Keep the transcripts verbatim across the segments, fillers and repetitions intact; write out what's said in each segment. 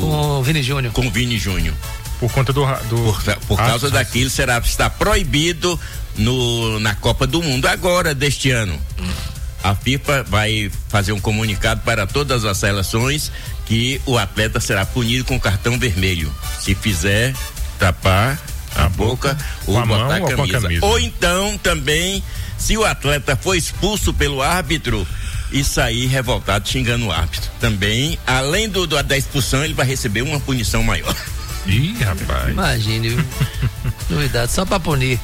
com o Vini Júnior. Com o Vini Júnior. Por conta do. do... Por, por causa ah, daquilo, será está proibido no, na Copa do Mundo agora, deste ano. Hum. A FIFA vai fazer um comunicado para todas as seleções que o atleta será punido com cartão vermelho. Se fizer tapar a, a boca, boca ou botar a camisa. a camisa. Ou então também, se o atleta for expulso pelo árbitro e sair revoltado xingando o árbitro. Também, além do, do da expulsão, ele vai receber uma punição maior. Ih, rapaz. Imagine, novidade, só pra punir.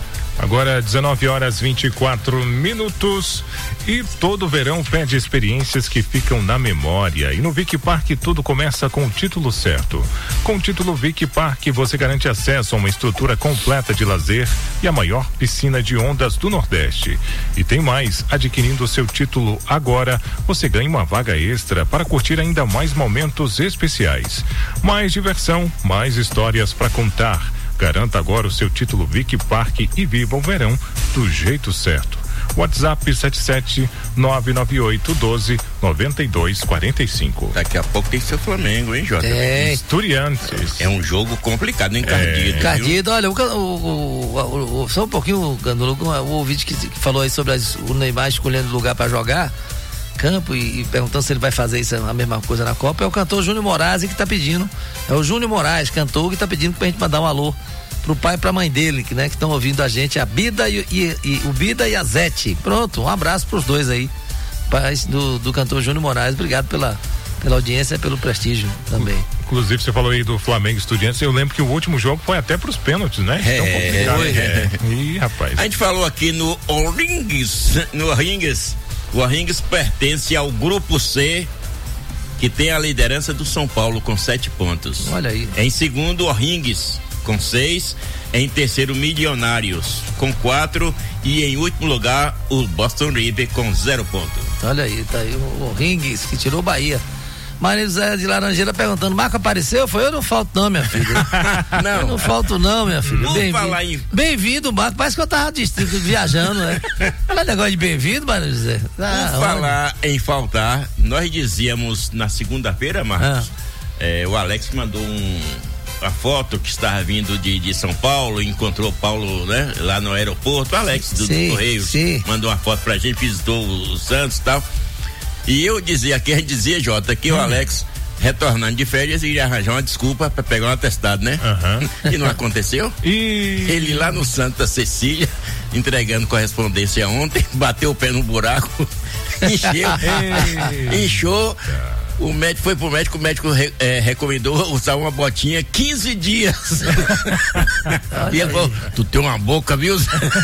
Agora dezenove horas e vinte e quatro minutos e todo verão pede experiências que ficam na memória. E no Vic Park tudo começa com o título certo. Com o título Vic Park você garante acesso a uma estrutura completa de lazer e a maior piscina de ondas do Nordeste. E tem mais, adquirindo o seu título agora, você ganha uma vaga extra para curtir ainda mais momentos especiais. Mais diversão, mais histórias para contar. Garanta agora o seu título Vic Park e viva o verão do jeito certo. WhatsApp sete sete nove nove oito um dois nove dois quatro cinco. Daqui a pouco tem seu Flamengo, hein, Jota? É. Estudiantes. É um jogo complicado, encardido. É. Encardido, olha, o, o, o, o, só um pouquinho, Gandolo, o ouvinte que, que falou aí sobre as, o Neymar escolhendo lugar para jogar campo e, e perguntando se ele vai fazer isso a mesma coisa na Copa, é o cantor Júnior Moraes que tá pedindo. É o Júnior Moraes, cantor, que tá pedindo pra gente mandar um alô pro pai e pra mãe dele, que né, que estão ouvindo a gente, a Bida e, e, e o Bida e a Zete. Pronto, um abraço pros dois aí, pais do, do cantor Júnior Moraes. Obrigado pela, pela audiência e pelo prestígio também. Inclusive, você falou aí do Flamengo Estudiantes, eu lembro que o último jogo foi até pros pênaltis, né? É, então, foi. É. Ih, rapaz. A gente falou aqui no Orringues, no Orringues, o Orringues pertence ao grupo C, que tem a liderança do São Paulo com sete pontos. Olha aí. Em segundo, Orringues com seis. Em terceiro, Milionários com quatro. E em último lugar, o Boston River com zero pontos. Olha aí, tá aí o Orringues, que tirou o Bahia. Maria José de Laranjeira perguntando, Marco apareceu? Foi eu? Não falto não, minha filha. Não. Eu não falto não, minha filha. Bem-vindo, em... bem-vindo, Marco. Parece que eu tava distrito, viajando, né? Não é negócio de bem-vindo, Maria José. Ah, Por falar onde? Em faltar, nós dizíamos na segunda-feira, Marcos, ah. é, o Alex mandou um, a foto que estava vindo de, de São Paulo, encontrou o Paulo, né? Lá no aeroporto, o Alex do, sim, do Correio, sim. mandou uma foto pra gente, visitou o, o Santos e tal. E eu dizia aqui, a gente dizia, Jota, que hum. o Alex, retornando de férias, iria arranjar uma desculpa pra pegar um atestado, né? Uhum. E não aconteceu. E... Ele lá no Santa Cecília, entregando correspondência ontem, bateu o pé no buraco, encheu, inchou. O médico foi pro médico, o médico re, é, recomendou usar uma botinha quinze dias. E ele falou, tu tem uma boca, viu?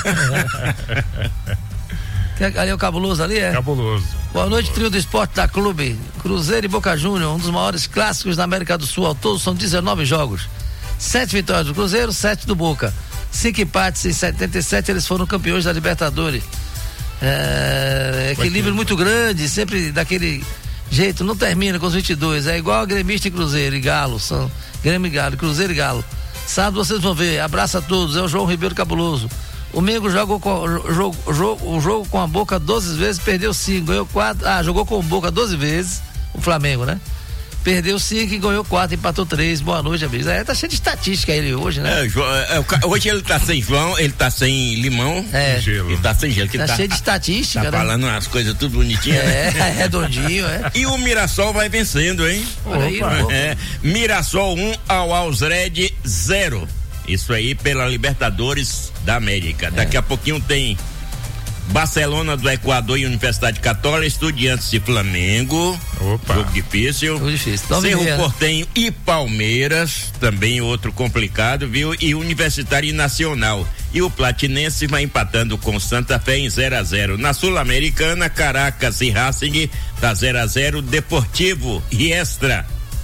Ali é o Cabuloso ali, é? Cabuloso. Boa noite, trio do esporte da Clube. Cruzeiro e Boca Júnior, um dos maiores clássicos da América do Sul. Ao todo são dezenove jogos. Sete vitórias do Cruzeiro, sete do Boca. Cinco empates, em setenta e sete eles foram campeões da Libertadores. É, equilíbrio muito grande, sempre daquele jeito, não termina com os vinte e dois. É igual a Gremista e Cruzeiro e Galo. São Grêmio e Galo, Cruzeiro e Galo. Sábado vocês vão ver. Abraço a todos. É o João Ribeiro Cabuloso. O Mengo jogou com, jogo, jogo, o jogo com a Boca doze vezes, perdeu cinco, ganhou quatro. Ah, jogou com o Boca doze vezes, o Flamengo, né? Perdeu cinco e ganhou quatro, empatou três. Boa noite, amigos. É, tá cheio de estatística ele hoje, né? É, é, hoje ele tá sem João, ele tá sem limão. É. Gelo. Ele tá sem gelo. Tá, tá cheio de estatística, tá né? Falando umas coisas tudo bonitinhas. É, né? redondinho, é. E o Mirassol vai vencendo, hein? Olha aí, é, Mirassol um, ao Alzred zero. Isso aí pela Libertadores da América. Daqui é. a pouquinho tem Barcelona do Equador e Universidade Católica, Estudiantes e Flamengo. Opa. Jogo difícil. Jogo difícil. Cerro Porteño e Palmeiras, também outro complicado, viu? E Universitário e Nacional. E o Platinense vai empatando com Santa Fé em zero a zero. Na Sul-Americana, Caracas e Racing tá zero a zero. Deportivo e Extra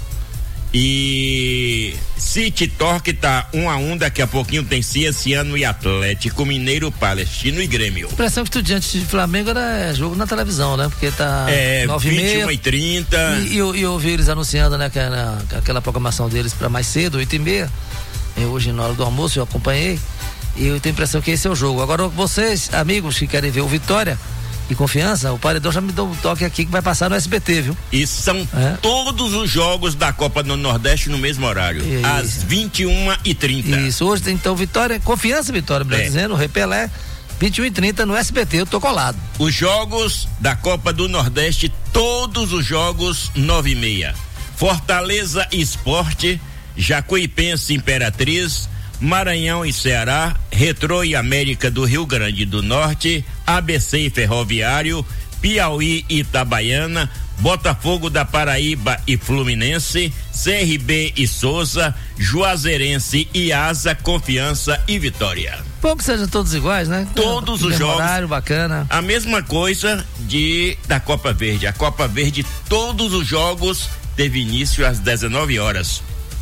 e City Torque tá um a um, daqui a pouquinho tem Cienciano e Atlético Mineiro, Palestino e Grêmio. A impressão que Estudiantes de Flamengo era jogo na televisão, né? Porque tá é, nove e meia. vinte e uma e trinta. E eu, eu ouvi eles anunciando, né? Que era aquela programação deles para mais cedo, oito e meia. Eu, hoje na hora do almoço eu acompanhei e eu tenho a impressão que esse é o jogo. Agora vocês, amigos que querem ver o Vitória, e Confiança, o Paredão já me deu um toque aqui que vai passar no S B T, viu? E são é. todos os jogos da Copa do Nordeste no mesmo horário, Isso. às vinte e uma e trinta. Isso, hoje tem então Vitória, Confiança e Vitória, melhor é. dizendo, Repelé, vinte e uma e trinta no S B T, eu tô colado. Os jogos da Copa do Nordeste, todos os jogos nove e meia. Fortaleza Esporte, Jacuipense Imperatriz, Maranhão e Ceará, Retrô e América do Rio Grande do Norte, A B C e Ferroviário, Piauí e Itabaiana, Botafogo da Paraíba e Fluminense, C R B e Souza, Juazeirense e Asa, Confiança e Vitória. Bom que sejam todos iguais, né? Todos os jogos. Horário bacana. A mesma coisa de da Copa Verde. A Copa Verde, todos os jogos teve início às dezenove horas.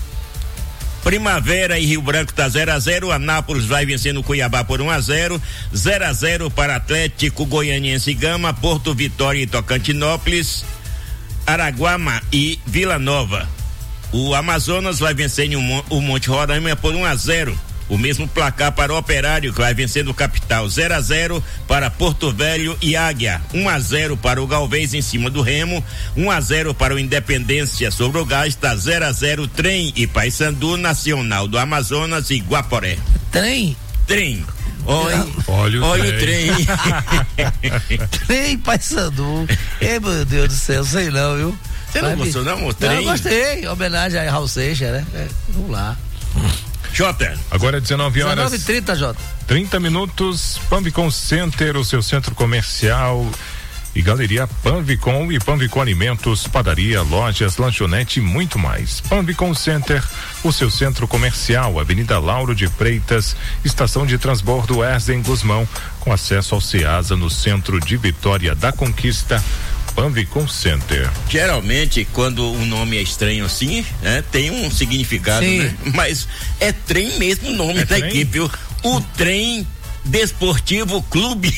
Primavera e Rio Branco tá zero a zero, Anápolis vai vencendo o Cuiabá por um a zero, zero a zero para Atlético Goianiense e Gama, Porto Vitória e Tocantinópolis, Araguama e Vila Nova. O Amazonas vai vencendo o Monte Roraima por um a zero. O mesmo placar para o Operário, que vai vencendo o Capital, zero a zero para Porto Velho e Águia, um a zero para o Galvez em cima do Remo, um a zero para o Independência sobre o Gás, está zero a zero Trem e Paysandu, Nacional do Amazonas e Guaporé. Trem? Trem. Olha, olha o olha trem. O trem. Trem Paysandu. Ei, meu Deus do céu, sei não, viu? Você não gostou não, o trem? Não, eu gostei. Homenagem a Raul Seixas, né? É, vamos lá. Jota. Agora é dezenove horas. dezenove e trinta, Jota. trinta minutos. Panvicom Center, o seu centro comercial e galeria Panvicom e Panvicom Alimentos, padaria, lojas, lanchonete e muito mais. Panvicom Center, o seu centro comercial, Avenida Lauro de Freitas, estação de transbordo Wesley Guzmão, com acesso ao Ceasa no centro de Vitória da Conquista. Panvicom Center. Geralmente, quando o nome é estranho assim, né, tem um significado, Sim. né? Mas é trem mesmo o nome é da trem? equipe, viu? O Trem Desportivo Clube.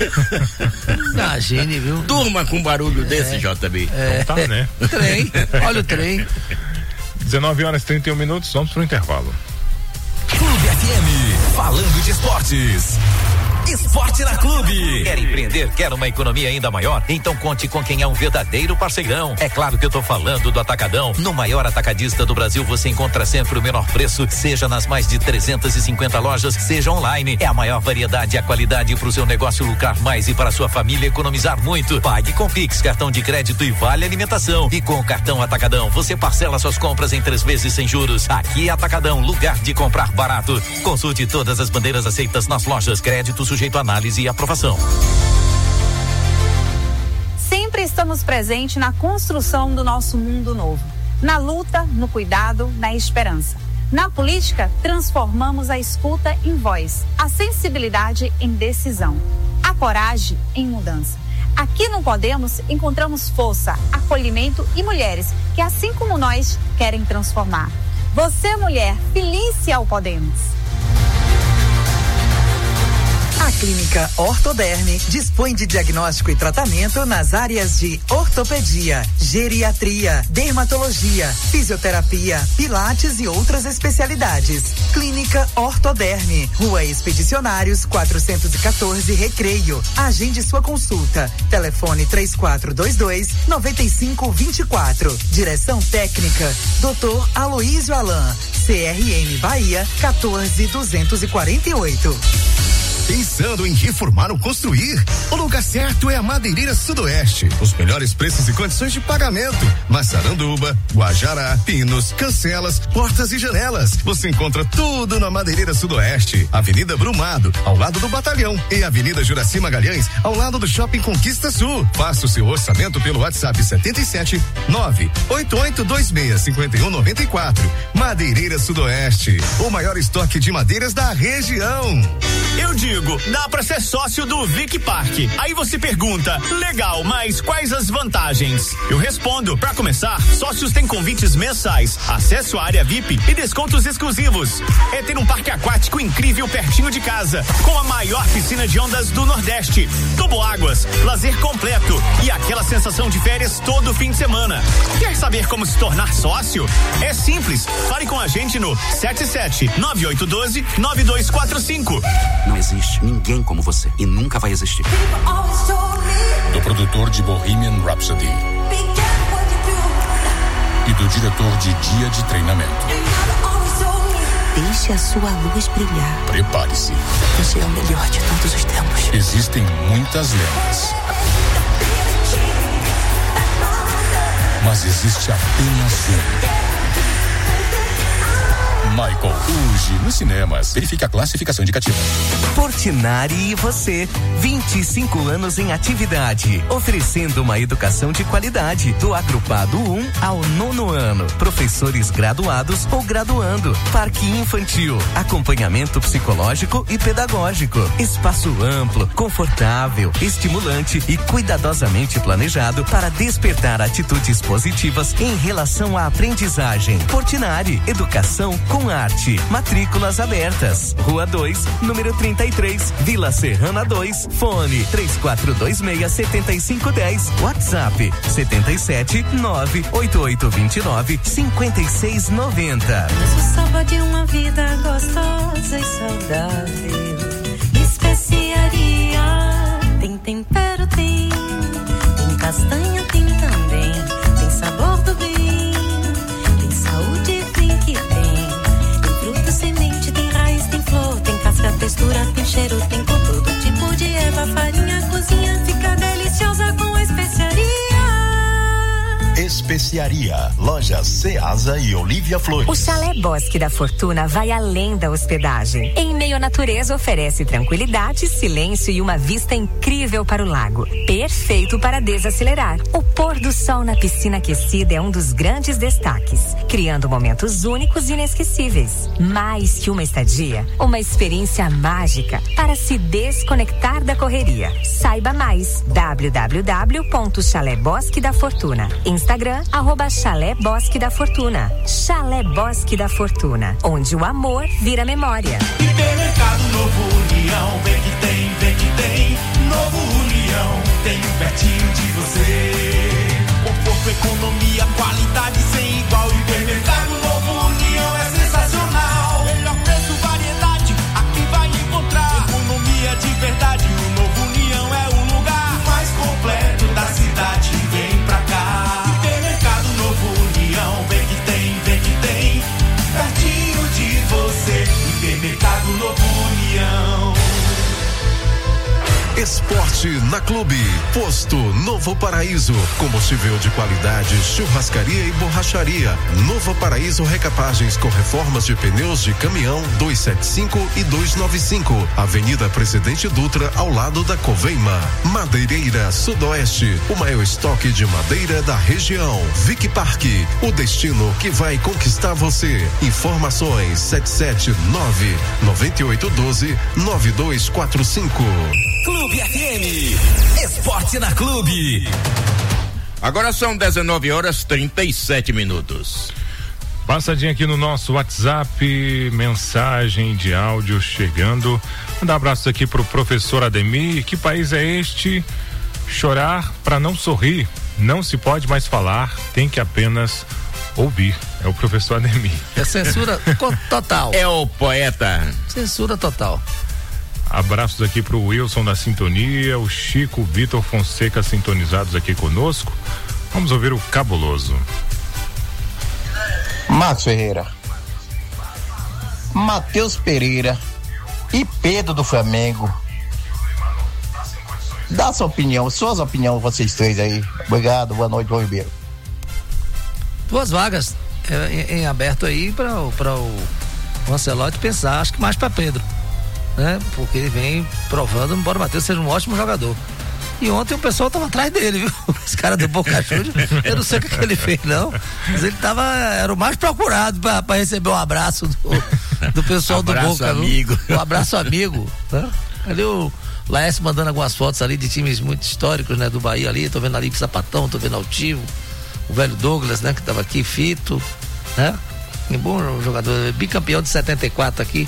Imagine, viu? Turma com barulho é, desse, J B. É, então tá, né? Trem, olha o trem. dezenove horas e trinta e um minutos, vamos pro intervalo. Clube F M, falando de esportes. Esporte na Clube. Quer empreender? Quer uma economia ainda maior? Então conte com quem é um verdadeiro parceirão. É claro que eu tô falando do Atacadão. No maior atacadista do Brasil, você encontra sempre o menor preço, seja nas mais de trezentas e cinquenta lojas, seja online. É a maior variedade e a qualidade para o seu negócio lucrar mais e para sua família economizar muito. Pague com Pix, cartão de crédito e vale alimentação. E com o cartão Atacadão, você parcela suas compras em três vezes sem juros. Aqui é Atacadão, lugar de comprar barato. Consulte todas as bandeiras aceitas nas lojas. Crédito sujeito a análise e aprovação. Sempre estamos presentes na construção do nosso mundo novo. Na luta, no cuidado, na esperança. Na política, transformamos a escuta em voz, a sensibilidade em decisão, a coragem em mudança. Aqui no Podemos encontramos força, acolhimento e mulheres que, assim como nós, querem transformar. Você, mulher, filie-se ao Podemos. A Clínica Ortoderme dispõe de diagnóstico e tratamento nas áreas de ortopedia, geriatria, dermatologia, fisioterapia, pilates e outras especialidades. Clínica Ortoderme, Rua Expedicionários quatrocentos e quatorze, Recreio. Agende sua consulta. Telefone três quatro dois dois, nove cinco dois quatro. Direção técnica doutor Aloísio Alain. C R M Bahia quatorze duzentos e quarenta e oito. Pensando em reformar ou construir? O lugar certo é a Madeireira Sudoeste. Os melhores preços e condições de pagamento. Massaranduba, Guajará, pinos, cancelas, portas e janelas. Você encontra tudo na Madeireira Sudoeste. Avenida Brumado, ao lado do Batalhão. E Avenida Juraci Magalhães, ao lado do Shopping Conquista Sul. Faça o seu orçamento pelo WhatsApp setenta e sete, nove oito oito dois seis, cinco um nove quatro. Madeireira Sudoeste. O maior estoque de madeiras da região. Eu digo, dá pra ser sócio do Vic Park. Aí você pergunta, legal, mas quais as vantagens? Eu respondo, pra começar, sócios têm convites mensais, acesso à área V I P e descontos exclusivos. É ter um parque aquático incrível pertinho de casa, com a maior piscina de ondas do Nordeste, toboáguas, lazer completo e aquela sensação de férias todo fim de semana. Quer saber como se tornar sócio? É simples, fale com a gente no sete sete nove oito um dois nove dois quatro cinco. Não existe ninguém como você e nunca vai existir. do produtor de Bohemian Rhapsody e do diretor de Dia de Treinamento. Deixe a sua luz brilhar. Prepare-se. Você é o melhor de todos os tempos. Existem muitas lendas, mas existe apenas um. Michael, hoje nos cinemas. Verifique a classificação indicativa. Portinari e você, vinte e cinco anos em atividade, oferecendo uma educação de qualidade, do agrupado um ao nono ano, professores graduados ou graduando, parque infantil, acompanhamento psicológico e pedagógico, espaço amplo, confortável, estimulante e cuidadosamente planejado para despertar atitudes positivas em relação à aprendizagem. Portinari, educação com arte. Matrículas abertas. Rua dois, número trinta e três, Vila Serrana dois. Fone três quatro dois seis, sete cinco um zero. WhatsApp setenta e sete, nove oito oito dois nove, cinco seis nove zero. Mas o sabor de uma vida gostosa e saudável. Especiaria. Tem tempero, tem. Tem castanha, tem também. Tem sabor do bem. Tem saúde, tem que tem. Semente, tem raiz, tem flor, tem casca, textura, tem cheiro, tem com todo tipo de erva, farinha, cozinha, fica deliciosa com a especiaria. Especiaria, lojas Ceasa e Olívia Flores. O Chalé Bosque da Fortuna vai além da hospedagem. Em meio à natureza, oferece tranquilidade, silêncio e uma vista incrível para o lago. Perfeito para desacelerar. O pôr do sol na piscina aquecida é um dos grandes destaques, criando momentos únicos e inesquecíveis. Mais que uma estadia, uma experiência mágica para se desconectar da correria. Saiba mais. w w w ponto chalé bosque da fortuna. Instagram, arroba Chalé Bosque da Fortuna. Chalé Bosque da Fortuna, onde o amor vira memória. Hipermercado Novo União, vem que tem, vem que tem. Novo União, tem um pertinho de você. Conforto, economia, qualidade sem igual. Hipermercado Novo União é sensacional. Melhor preço, variedade, aqui vai encontrar. Economia de verdade, o Novo União é o lugar mais completo da cidade. Vem pra cá. Hipermercado Novo União. Esporte na Clube. Posto Novo Paraíso. Combustível de qualidade, churrascaria e borracharia. Novo Paraíso Recapagens com reformas de pneus de caminhão duzentos e setenta e cinco e duzentos e noventa e cinco. Avenida Presidente Dutra, ao lado da Coveima. Madeireira Sudoeste. O maior estoque de madeira da região. Vic Parque. O destino que vai conquistar você. Informações sete sete nove, nove oito um dois, nove dois quatro cinco. Clube F M. Esporte na Clube. Agora são dezenove horas trinta e sete minutos. Passadinha aqui no nosso WhatsApp, mensagem de áudio chegando. Mandar um abraço aqui pro professor Ademir. Que país é este? Chorar para não sorrir. Não se pode mais falar, tem que apenas ouvir. É o professor Ademir. É censura total. É o poeta. Censura total. Abraços aqui pro Wilson da sintonia, o Chico, o Vitor Fonseca sintonizados aqui conosco. Vamos ouvir o Cabuloso. Marcos Ferreira, Matheus Pereira e Pedro do Flamengo. Dá sua opinião, suas opiniões vocês três aí. Obrigado, boa noite, João Ribeiro. Duas vagas é, em, em aberto aí para o Ancelotti pensar, acho que mais para Pedro, né? Porque ele vem provando, embora o Matheus seja um ótimo jogador. E ontem o pessoal tava atrás dele, viu? Os caras do Boca Juniors, eu não sei o que, que ele fez, não. Mas ele tava, era o mais procurado para receber um abraço do, do pessoal abraço do Boca. Amigo. Um abraço amigo. Né? Ali o Laércio mandando algumas fotos ali de times muito históricos, né? Do Bahia ali, tô vendo ali o Sapatão, tô vendo Altivo, o velho Douglas, né? Que tava aqui, Fito, né? Um bom jogador, bicampeão de setenta e quatro aqui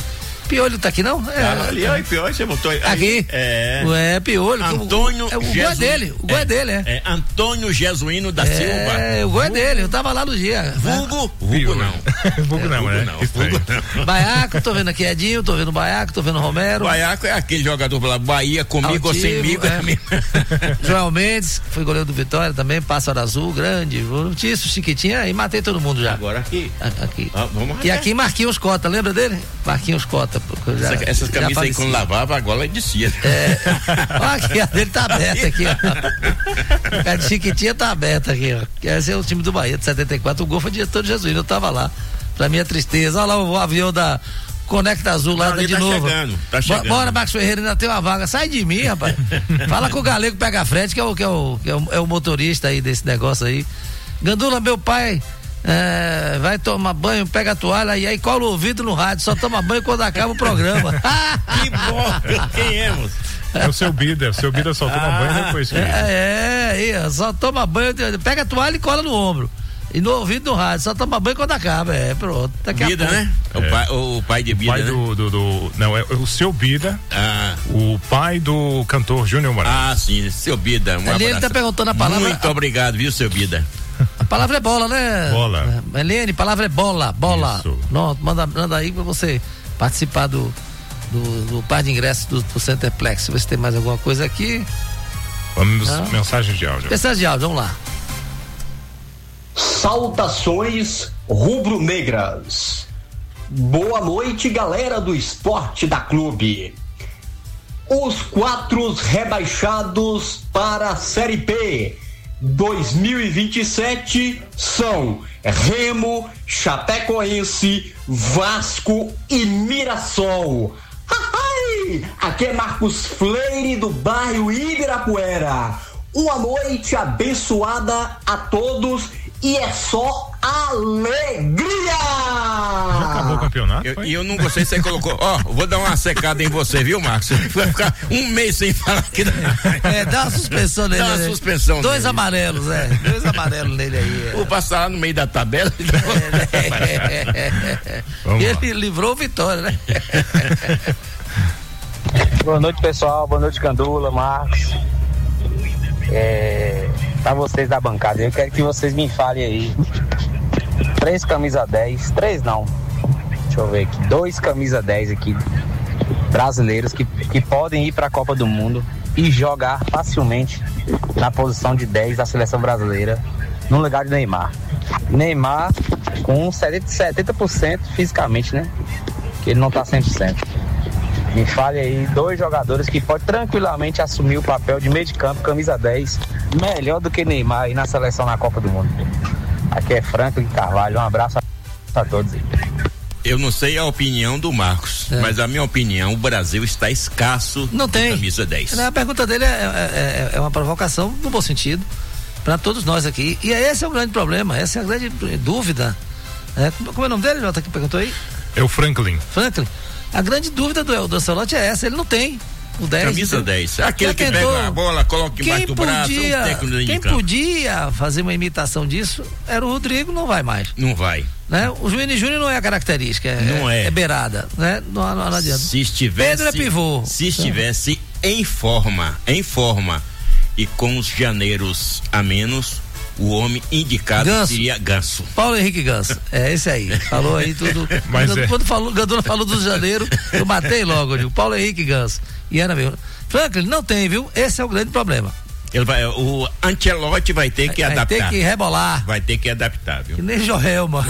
Piolho tá aqui não? É, ah, ali, ó, Piolho, você botou aí. Aqui? É. Ué, Piolho. Antônio O, o, o gol é dele, o gol é, é dele, é. É Antônio Jesuíno da é, Silva. É, o gol é dele, eu tava lá no dia. Vulgo? Vulgo não. Vulgo não, né? Vulgo não. Baiaco, tô vendo aqui Edinho, tô vendo Baiaco, tô vendo Romero. Baiaco é aquele jogador pela Bahia, comigo Altivo, ou semigo. É. Joel Mendes, foi goleiro do Vitória também, Pássaro Azul, grande. Tício, Chiquitinha, e matei todo mundo já. Agora aqui. Aqui. Ah, vamos e aqui Marquinhos Cota, lembra dele? Marquinhos Cota. Já, Essa, essas camisas aí quando lavava, agora descia. É. Olha aqui, a dele tá aberta aqui, ó. A de Chiquitinha tá aberta aqui, ó. Esse é o time do Bahia de setenta e quatro. O gol foi de todo Jesuíno, eu tava lá. Pra minha tristeza. Olha lá o avião da Conecta Azul lá de tá novo. Chegando, tá chegando. Bora, Marcos Ferreira, ainda tem uma vaga. Sai de mim, rapaz. Fala com o Galego Pega a Frente, que é o, que é o, que é o, é o motorista aí desse negócio aí. Gandula, meu pai. É, vai tomar banho, pega a toalha e aí cola o ouvido no rádio, só toma banho quando acaba o programa. Que bom, quem é, moço? É o seu Bida, o seu Bida só toma ah, banho depois. Que é, é, só toma banho, pega a toalha e cola no ombro. E no ouvido no rádio, só toma banho quando acaba, é, pronto. Daqui Bida, né? É. O, pai, o pai de Bida, o pai né? do, do, do, não, é o seu Bida, ah. o pai do cantor Júnior Moraes. Ah, sim, seu Bida, um Ele tá perguntando a palavra. Muito obrigado, viu, seu Bida? A palavra é bola, né? Bola. Helene, palavra é bola, bola. Isso. Não, manda, manda aí pra você participar do, do, do par de ingressos do, do Centerplex. Deixa eu ver se tem mais alguma coisa aqui. Vamos, mensagem de áudio. Mensagem de áudio, vamos lá. Saudações rubro-negras. Boa noite, galera do Esporte da Clube. Os quatro rebaixados para a Série B dois mil e vinte e sete são Remo, Chapecoense, Vasco e Mirassol. Aqui é Marcos Freire do bairro Ibirapuera. Uma noite abençoada a todos e é só alegria! Já acabou o campeonato? E eu, eu não gostei, você colocou. Ó, oh, vou dar uma secada em você, viu, Marcos? Vai ficar um mês sem falar aqui. É, dá uma suspensão nele. Dá uma suspensão Dois nele. amarelos, é. Dois amarelos nele aí. É. Vou passar lá no meio da tabela. E ele livrou o Vitória, né? Boa noite, pessoal. Boa noite, Candula, Marcos. É, pra vocês da bancada, eu quero que vocês me falem aí. Três camisa dez, três não. Deixa eu ver aqui. Dois camisa dez aqui, brasileiros que, que podem ir pra Copa do Mundo e jogar facilmente na posição de dez da seleção brasileira, no lugar de Neymar. Neymar com setenta por cento fisicamente, né? Que ele não tá cem por cento. Me fale aí, dois jogadores que podem tranquilamente assumir o papel de meio de campo, camisa dez, melhor do que Neymar aí na seleção na Copa do Mundo. Aqui é Franklin Carvalho, um abraço a todos aí. Eu não sei a opinião do Marcos, é. mas a minha opinião, o Brasil está escasso não tem. camisa dez. A pergunta dele é, é, é uma provocação no bom sentido para todos nós aqui, e esse é o grande problema, essa é a grande dúvida. É, como é o nome dele, Jota, que perguntou aí? É o Franklin. Franklin. A grande dúvida do, do Ancelotti é essa, ele não tem o dez. Camisa dez. Aquele que tentou, pega a bola, coloca embaixo do braço, um técnico de Quem campo. podia fazer uma imitação disso era o Rodrigo, não vai mais. Não vai. Né? O Juninho Júnior não é a característica, é, não é. é beirada, né? Não, não, não adianta. Se estivesse, Pedro é pivô. Se estivesse em forma, em forma e com os janeiros a menos, o homem indicado Ganso. seria Ganso. Paulo Henrique Ganso. É esse aí. Falou aí tudo. Mas quando é. quando falou, Gandula falou do janeiro, eu matei logo, eu digo, Paulo Henrique Ganso. E era mesmo. Franklin, não tem, viu? Esse é o grande problema. Ele vai, o Ancelotti vai ter que vai adaptar. Vai ter que rebolar. Vai ter que adaptar, viu? Que nem Joelma.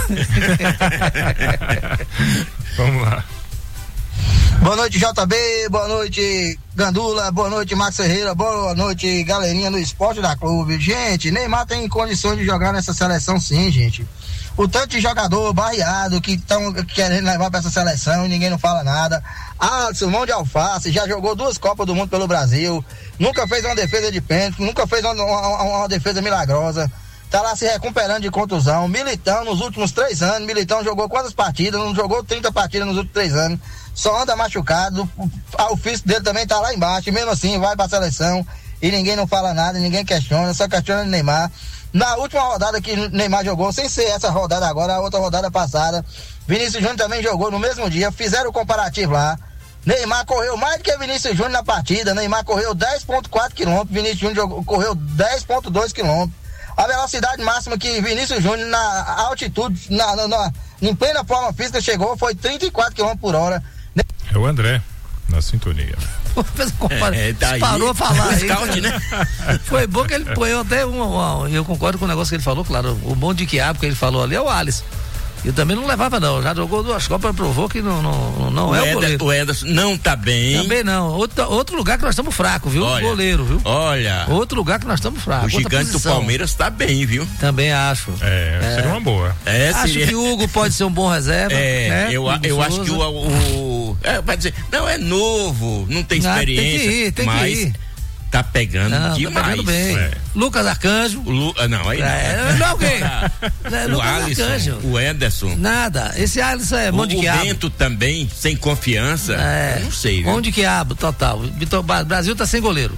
Vamos lá. Boa noite, J B, boa noite, Gandula, boa noite, Max Ferreira, boa noite, galerinha do Esporte da Clube. Gente, Neymar tem condições de jogar nessa seleção sim, gente. O tanto de jogador barreado que estão querendo levar pra essa seleção e ninguém não fala nada. Alisson, mão de alface, já jogou duas Copas do Mundo pelo Brasil, nunca fez uma defesa de pênalti, nunca fez uma, uma, uma defesa milagrosa. Tá lá se recuperando de contusão. Militão, nos últimos três anos, Militão jogou quantas partidas? Não jogou trinta partidas nos últimos três anos. Só anda machucado. O físico dele também tá lá embaixo. E mesmo assim, vai pra seleção. E ninguém não fala nada, ninguém questiona. Só questiona o Neymar. Na última rodada que o Neymar jogou, sem ser essa rodada agora, a outra rodada passada, Vinícius Júnior também jogou no mesmo dia, fizeram o comparativo lá. Neymar correu mais do que Vinícius Júnior na partida. Neymar correu dez vírgula quatro quilômetros, Vinícius Júnior jogou, correu dez vírgula dois quilômetros. A velocidade máxima que Vinícius Júnior na altitude, na, na, na, em plena forma física, chegou foi trinta e quatro quilômetros por hora. É o André, na sintonia. É, é, parou a falar aí, scout, né? Foi bom que ele põe até um, um, eu concordo com o negócio que ele falou, claro, o bom de quiabo que ele falou ali é o Alisson. Eu também não levava não, já jogou duas copas, provou que não, não, não o é Eder, o goleiro. O Ederson não tá bem. Também não, outro, outro lugar que nós estamos fracos, viu? Olha, goleiro, viu? Olha. Outro lugar que nós estamos fracos. O gigante do Palmeiras tá bem, viu? Também acho. É, é. Seria uma boa. É, acho seria... que o Hugo pode ser um bom reserva. É, né? eu, eu acho que o, o é, vai dizer, não, é novo, não tem experiência. Ah, tem que ir, tem mas... que ir. Tá pegando não, demais. Tá pegando bem. É. Lucas Arcanjo. Lu, não, aí é, não. Não, alguém. O Lucas Alisson, Arcanjo. o Ederson. Nada. Esse Alisson é mão de quiabo. O Bento também, sem confiança. É. Não sei, viu? Mão de quiabo, total. O Brasil tá sem goleiro.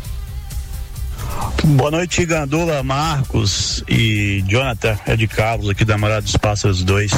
Boa noite, Gandula, Marcos e Jonathan, é de Carlos, aqui da Morada dos Pássaros dois.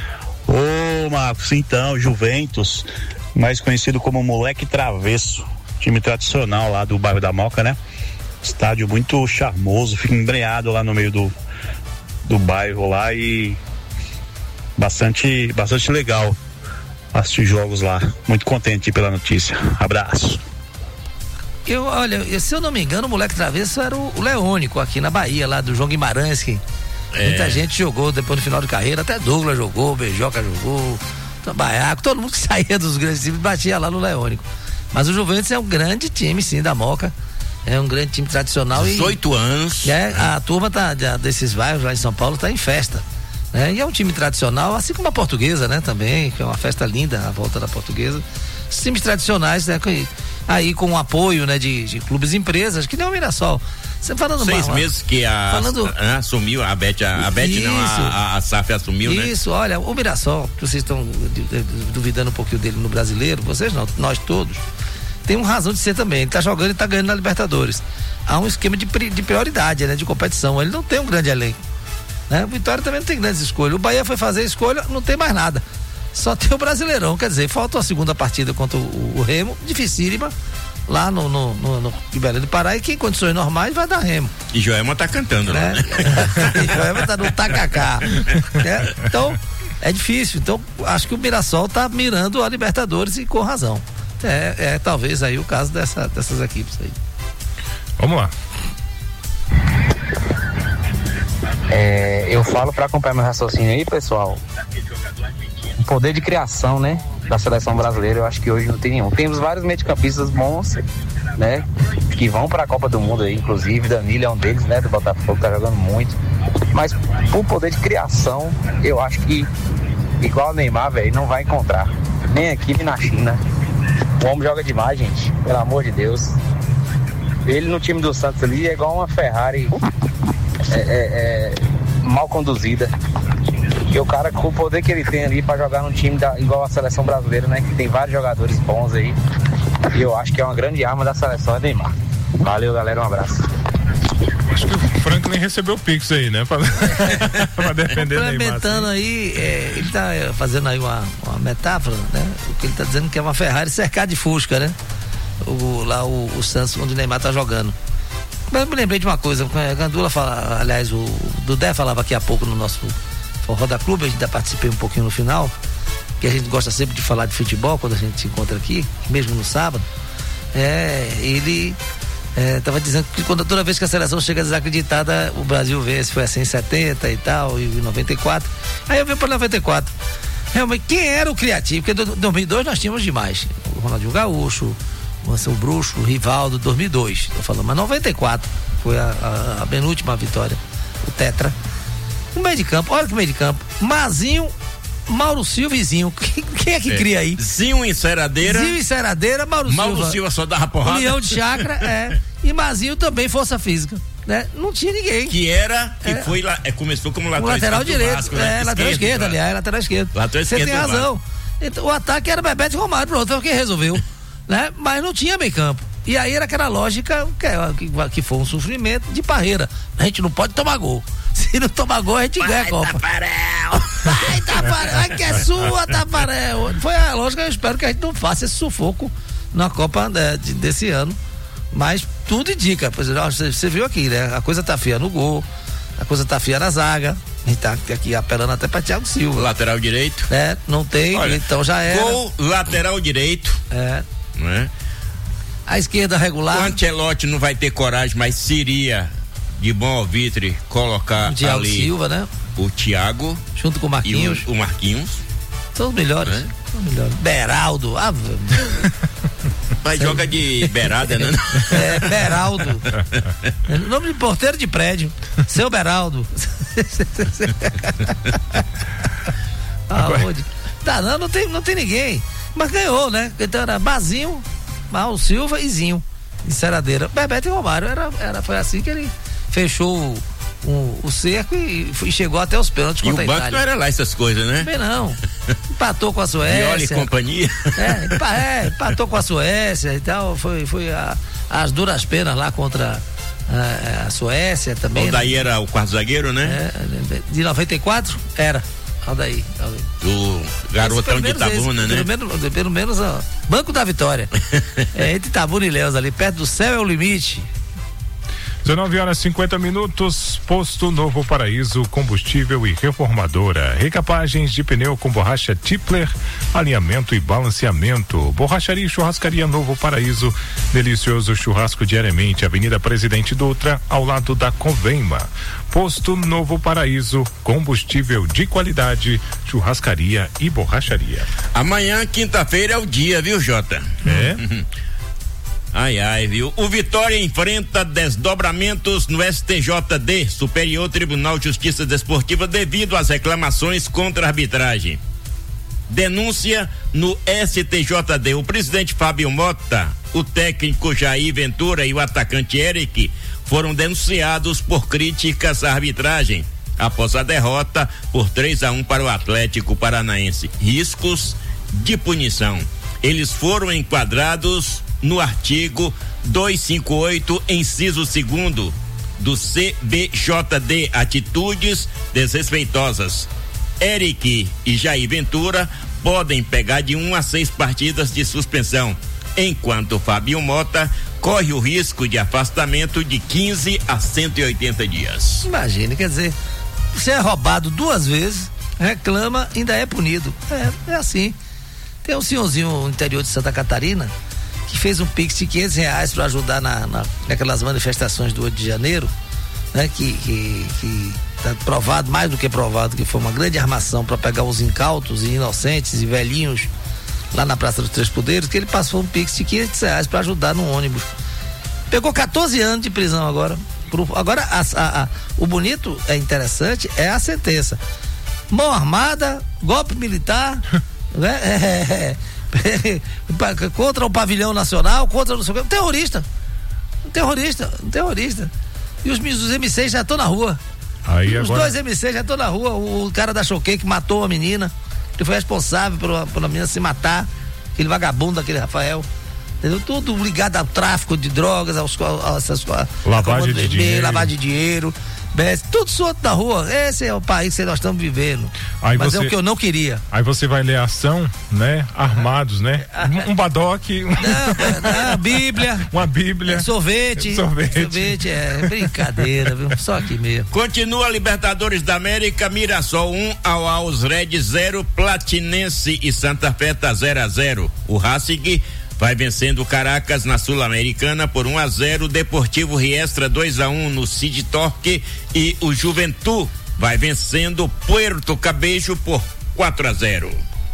Ô, Marcos, então, Juventus, mais conhecido como Moleque Travesso. Time tradicional lá do bairro da Moca, né? Estádio muito charmoso, fica embreado lá no meio do, do bairro lá e bastante, bastante legal assistir jogos lá. Muito contente pela notícia. Abraço. Eu, olha, se eu não me engano, o Moleque Travesso era o, o Leônico aqui na Bahia, lá do João Guimarães, que é. Muita gente jogou depois do final de carreira, até Douglas jogou, Beijoca jogou, Baiaco, todo mundo que saía dos grandes times batia lá no Leônico. Mas o Juventus é um grande time, sim, da Moca. É um grande time tradicional. dezoito anos. É, a turma tá, desses bairros lá em São Paulo tá em festa. Né? E é um time tradicional, assim como a Portuguesa, né? Também, que é uma festa linda, a volta da Portuguesa. Os times tradicionais, né? Aí com o apoio, né? De, de clubes e empresas, que nem o Mirassol. Você falando Seis mal, meses que a, falando, a, a assumiu, a Beth, a, a Beth não, a, a, a S A F assumiu, isso, né? Isso, olha, o Mirassol, que vocês estão duvidando um pouquinho dele no brasileiro, vocês não, nós todos, tem uma razão de ser também, ele tá jogando e tá ganhando na Libertadores. Há um esquema de, de prioridade, né? De competição, ele não tem um grande elenco, né? O Vitória também não tem grandes escolhas, o Bahia foi fazer a escolha, não tem mais nada, só tem o Brasileirão, quer dizer, falta a segunda partida contra o, o Remo, dificílima, lá no, no, no, no Belém do Pará, e que em condições normais vai dar Remo. E Joelma tá cantando, né? né? E Joelma tá no tacacá. Né? Então, é difícil. Então, acho que o Mirassol tá mirando a Libertadores e com razão. É, é talvez aí o caso dessa, dessas equipes aí. Vamos lá. É, eu falo para acompanhar meu raciocínio aí, pessoal. O poder de criação, né? Da seleção brasileira, eu acho que hoje não tem nenhum. Temos vários mediocampistas bons, né? Que vão para a Copa do Mundo aí, inclusive Danilo é um deles, né? Do Botafogo, tá jogando muito. Mas por poder de criação, eu acho que igual o Neymar, velho, não vai encontrar. Nem aqui, nem na China. O homem joga demais, gente. Pelo amor de Deus. Ele no time do Santos ali é igual uma Ferrari é, é, é, mal conduzida. Porque o cara, com o poder que ele tem ali pra jogar num time da, igual a seleção brasileira, né? Que tem vários jogadores bons aí. E eu acho que é uma grande arma da seleção é Neymar. Valeu, galera, um abraço. Acho que o Franklin recebeu o Pix aí, né? Pra, pra defender Neymar. Complementando assim. aí, é, ele tá fazendo aí uma, uma metáfora, né? O que ele tá dizendo que é uma Ferrari cercada de Fusca, né? O, lá o, o Santos, onde o Neymar tá jogando. Mas eu me lembrei de uma coisa, a Gandula fala, aliás, o, o Dudé falava aqui há pouco no nosso Forró da Clube, a gente ainda participei um pouquinho no final, que a gente gosta sempre de falar de futebol quando a gente se encontra aqui, mesmo no sábado. É, ele é, tava dizendo que quando, toda vez que a seleção chega desacreditada, o Brasil vence, foi assim em setenta e tal, e em noventa e quatro. Aí eu venho para noventa e quatro. Realmente, quem era o criativo? Porque em dois mil e dois nós tínhamos demais. O Ronaldinho Gaúcho, o Anselmo Bruxo, o Rivaldo, dois mil e dois, tô falando, mas noventa e quatro foi a, a, a penúltima vitória, o Tetra. O meio de campo, olha que meio de campo. Mazinho, Mauro Silva e Zinho. Quem é que é. cria aí? Zinho Enceradeira. Zinho Enceradeira, Mauro, Mauro Silva. Mauro Silva só dava porrada. Leão de Chácara, é. E Mazinho também, força física. Né? Não tinha ninguém. Que era, que é. foi lá, é, começou como lateral, lateral direito. Vasco, é, né? lateral esquerda, aliás, lateral esquerdo. Lateral Você tem razão. Então, o ataque era Bebeto e Romário, pronto, foi o que resolveu. Né? Mas não tinha meio campo. E aí era aquela lógica que, que, que foi um sofrimento de Parreira. A gente não pode tomar gol. Se não tomar gol, a gente ganha a Copa. Vai, Tafarel, vai que é sua, Tafarel. Foi a lógica, eu espero que a gente não faça esse sufoco na Copa né, de, desse ano. Mas tudo indica, por exemplo, você, você viu aqui, né? A coisa tá feia no gol, a coisa tá feia na zaga. A gente tá aqui apelando até pra Thiago Silva. Lateral direito. É, não tem, Olha, então já era. Gol, lateral direito. É. Né? A esquerda regular. O Ancelotti não vai ter coragem, mas seria de bom alvitre colocar o Thiago ali Silva, né? O Thiago. Junto com o Marquinhos. E o, o Marquinhos. São os melhores. É? São os melhores. Beraldo. Ah, mas joga de beirada, né? É, Beraldo. Nome de porteiro de prédio. Seu Beraldo. Aonde? Tá, não, não tem, não tem ninguém. Mas ganhou, né? Então era Bazinho, Mal Silva e Zinho. Enceradeira. Bebeto e Romário. Era, era, foi assim que ele fechou o, o, o cerco e, e chegou até os pênaltis contra a Itália. E o banco não era lá essas coisas, né? Bem não. Empatou com a Suécia. Viola e companhia. É, é, empatou com a Suécia e tal. Foi, foi a, as duras penas lá contra a, a Suécia também. O daí né? Era o quarto zagueiro, né? É, de noventa e quatro era. Aldaí, Aldaí. O garotão de Itabuna, esse, né? Pelo menos, pelo menos ó, Banco da Vitória. É entre Itabuna e Ilhéus ali, perto do céu é o limite. dezenove horas e cinquenta minutos, Posto Novo Paraíso, combustível e reformadora. Recapagens de pneu com borracha Tipler, alinhamento e balanceamento. Borracharia e churrascaria Novo Paraíso, delicioso churrasco diariamente, Avenida Presidente Dutra, ao lado da Convema. Posto Novo Paraíso, combustível de qualidade, churrascaria e borracharia. Amanhã, quinta-feira, é o dia, viu, Jota? É? Ai, ai, viu? O Vitória enfrenta desdobramentos no S T J D, Superior Tribunal de Justiça Desportiva, devido às reclamações contra a arbitragem. Denúncia no S T J D. O presidente Fábio Mota, o técnico Jair Ventura e o atacante Eric foram denunciados por críticas à arbitragem após a derrota por três a um para o Atlético Paranaense. Riscos de punição. Eles foram enquadrados no artigo duzentos e cinquenta e oito, inciso segundo do C B J D, atitudes desrespeitosas. Eric e Jair Ventura podem pegar de um a seis partidas de suspensão, enquanto Fábio Mota corre o risco de afastamento de quinze a cento e oitenta dias. Imagine, quer dizer, você é roubado duas vezes, reclama, ainda é punido. É, é assim. Tem um senhorzinho no interior de Santa Catarina que fez um pix de quinhentos reais para ajudar na, na, naquelas manifestações do oito de janeiro, né? Que, que, que tá provado, mais do que provado, que foi uma grande armação para pegar os incautos e inocentes e velhinhos lá na Praça dos Três Poderes, que ele passou um pix de quinhentos reais para ajudar no ônibus. Pegou quatorze anos de prisão agora. Agora, a, a, a, o bonito, é interessante, é a sentença. Mão armada, golpe militar, né? É, é, é, contra o pavilhão nacional, contra não sei o que, um terrorista. Um terrorista, um terrorista. E os, os M seis já estão na rua. Aí os agora... dois M seis já estão na rua. O, o cara da Choquei que matou a menina, que foi responsável por, por a menina se matar, aquele vagabundo, aquele Rafael. Entendeu? Tudo ligado ao tráfico de drogas, aos, aos, aos, aos lavagem de dinheiro, lavagem de dinheiro, tudo solto na rua. Esse é o país que nós estamos vivendo. Aí Mas você, é o que eu não queria. Aí você vai ler a ação, né? Armados, né? Um, um badoque, um... não, não, Bíblia, uma Bíblia, é sorvete, sorvete, sorvete, é brincadeira, viu? Só aqui mesmo. Continua Libertadores da América, Mirassol um, ao Aos Red zero, Platinense e Santa Fé tá zero a zero. O Racing vai vencendo o Caracas na Sul-Americana por um a zero, Deportivo Riestra dois a um no Cid Torque e o Juventud vai vencendo o Puerto Cabejo por quatro a zero.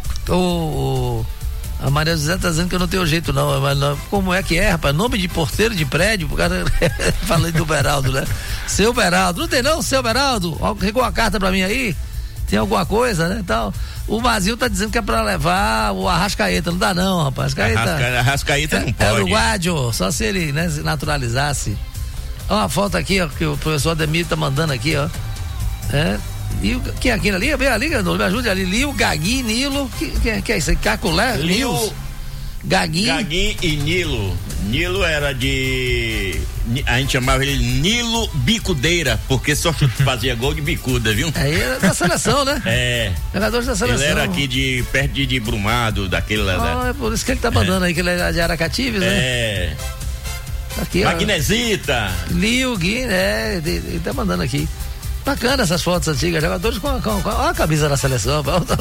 O, a Maria José tá dizendo que eu não tenho jeito não, mas não, como é que é, rapaz? Nome de porteiro de prédio, o cara falando do Beraldo, né? Seu Beraldo, não tem não, seu Beraldo? Regou a carta pra mim aí? Tem alguma coisa, né, tal? O Mazil tá dizendo que é pra levar o Arrascaeta, não dá não, rapaz. Arrascaeta, Arrasca, Arrascaeta não é, pode. É uruguaio, só se ele, né, se naturalizasse. Ó, uma foto aqui, ó, que o professor Ademir tá mandando aqui, ó. É, e o, quem é aquele ali? Vem ali, Gandolo, me ajude ali. Lio, Gagui, Nilo, que, que, que é isso aí? Caculé? Lio, Gaguinho. Gaguinho e Nilo. Nilo era de. A gente chamava ele Nilo Bicudeira, porque só fazia gol de bicuda, viu? Aí era da seleção, né? É. Jogadores da seleção. Ele era aqui de perto de, de Brumado, daquele lá. Ah, da... é por isso que ele tá mandando é. aí, que ele é de Aracatives, né? É. Aqui, Magnesita. Lio, Gui, é, ele tá mandando aqui. Bacana essas fotos antigas, jogadores com, com, com a camisa da seleção.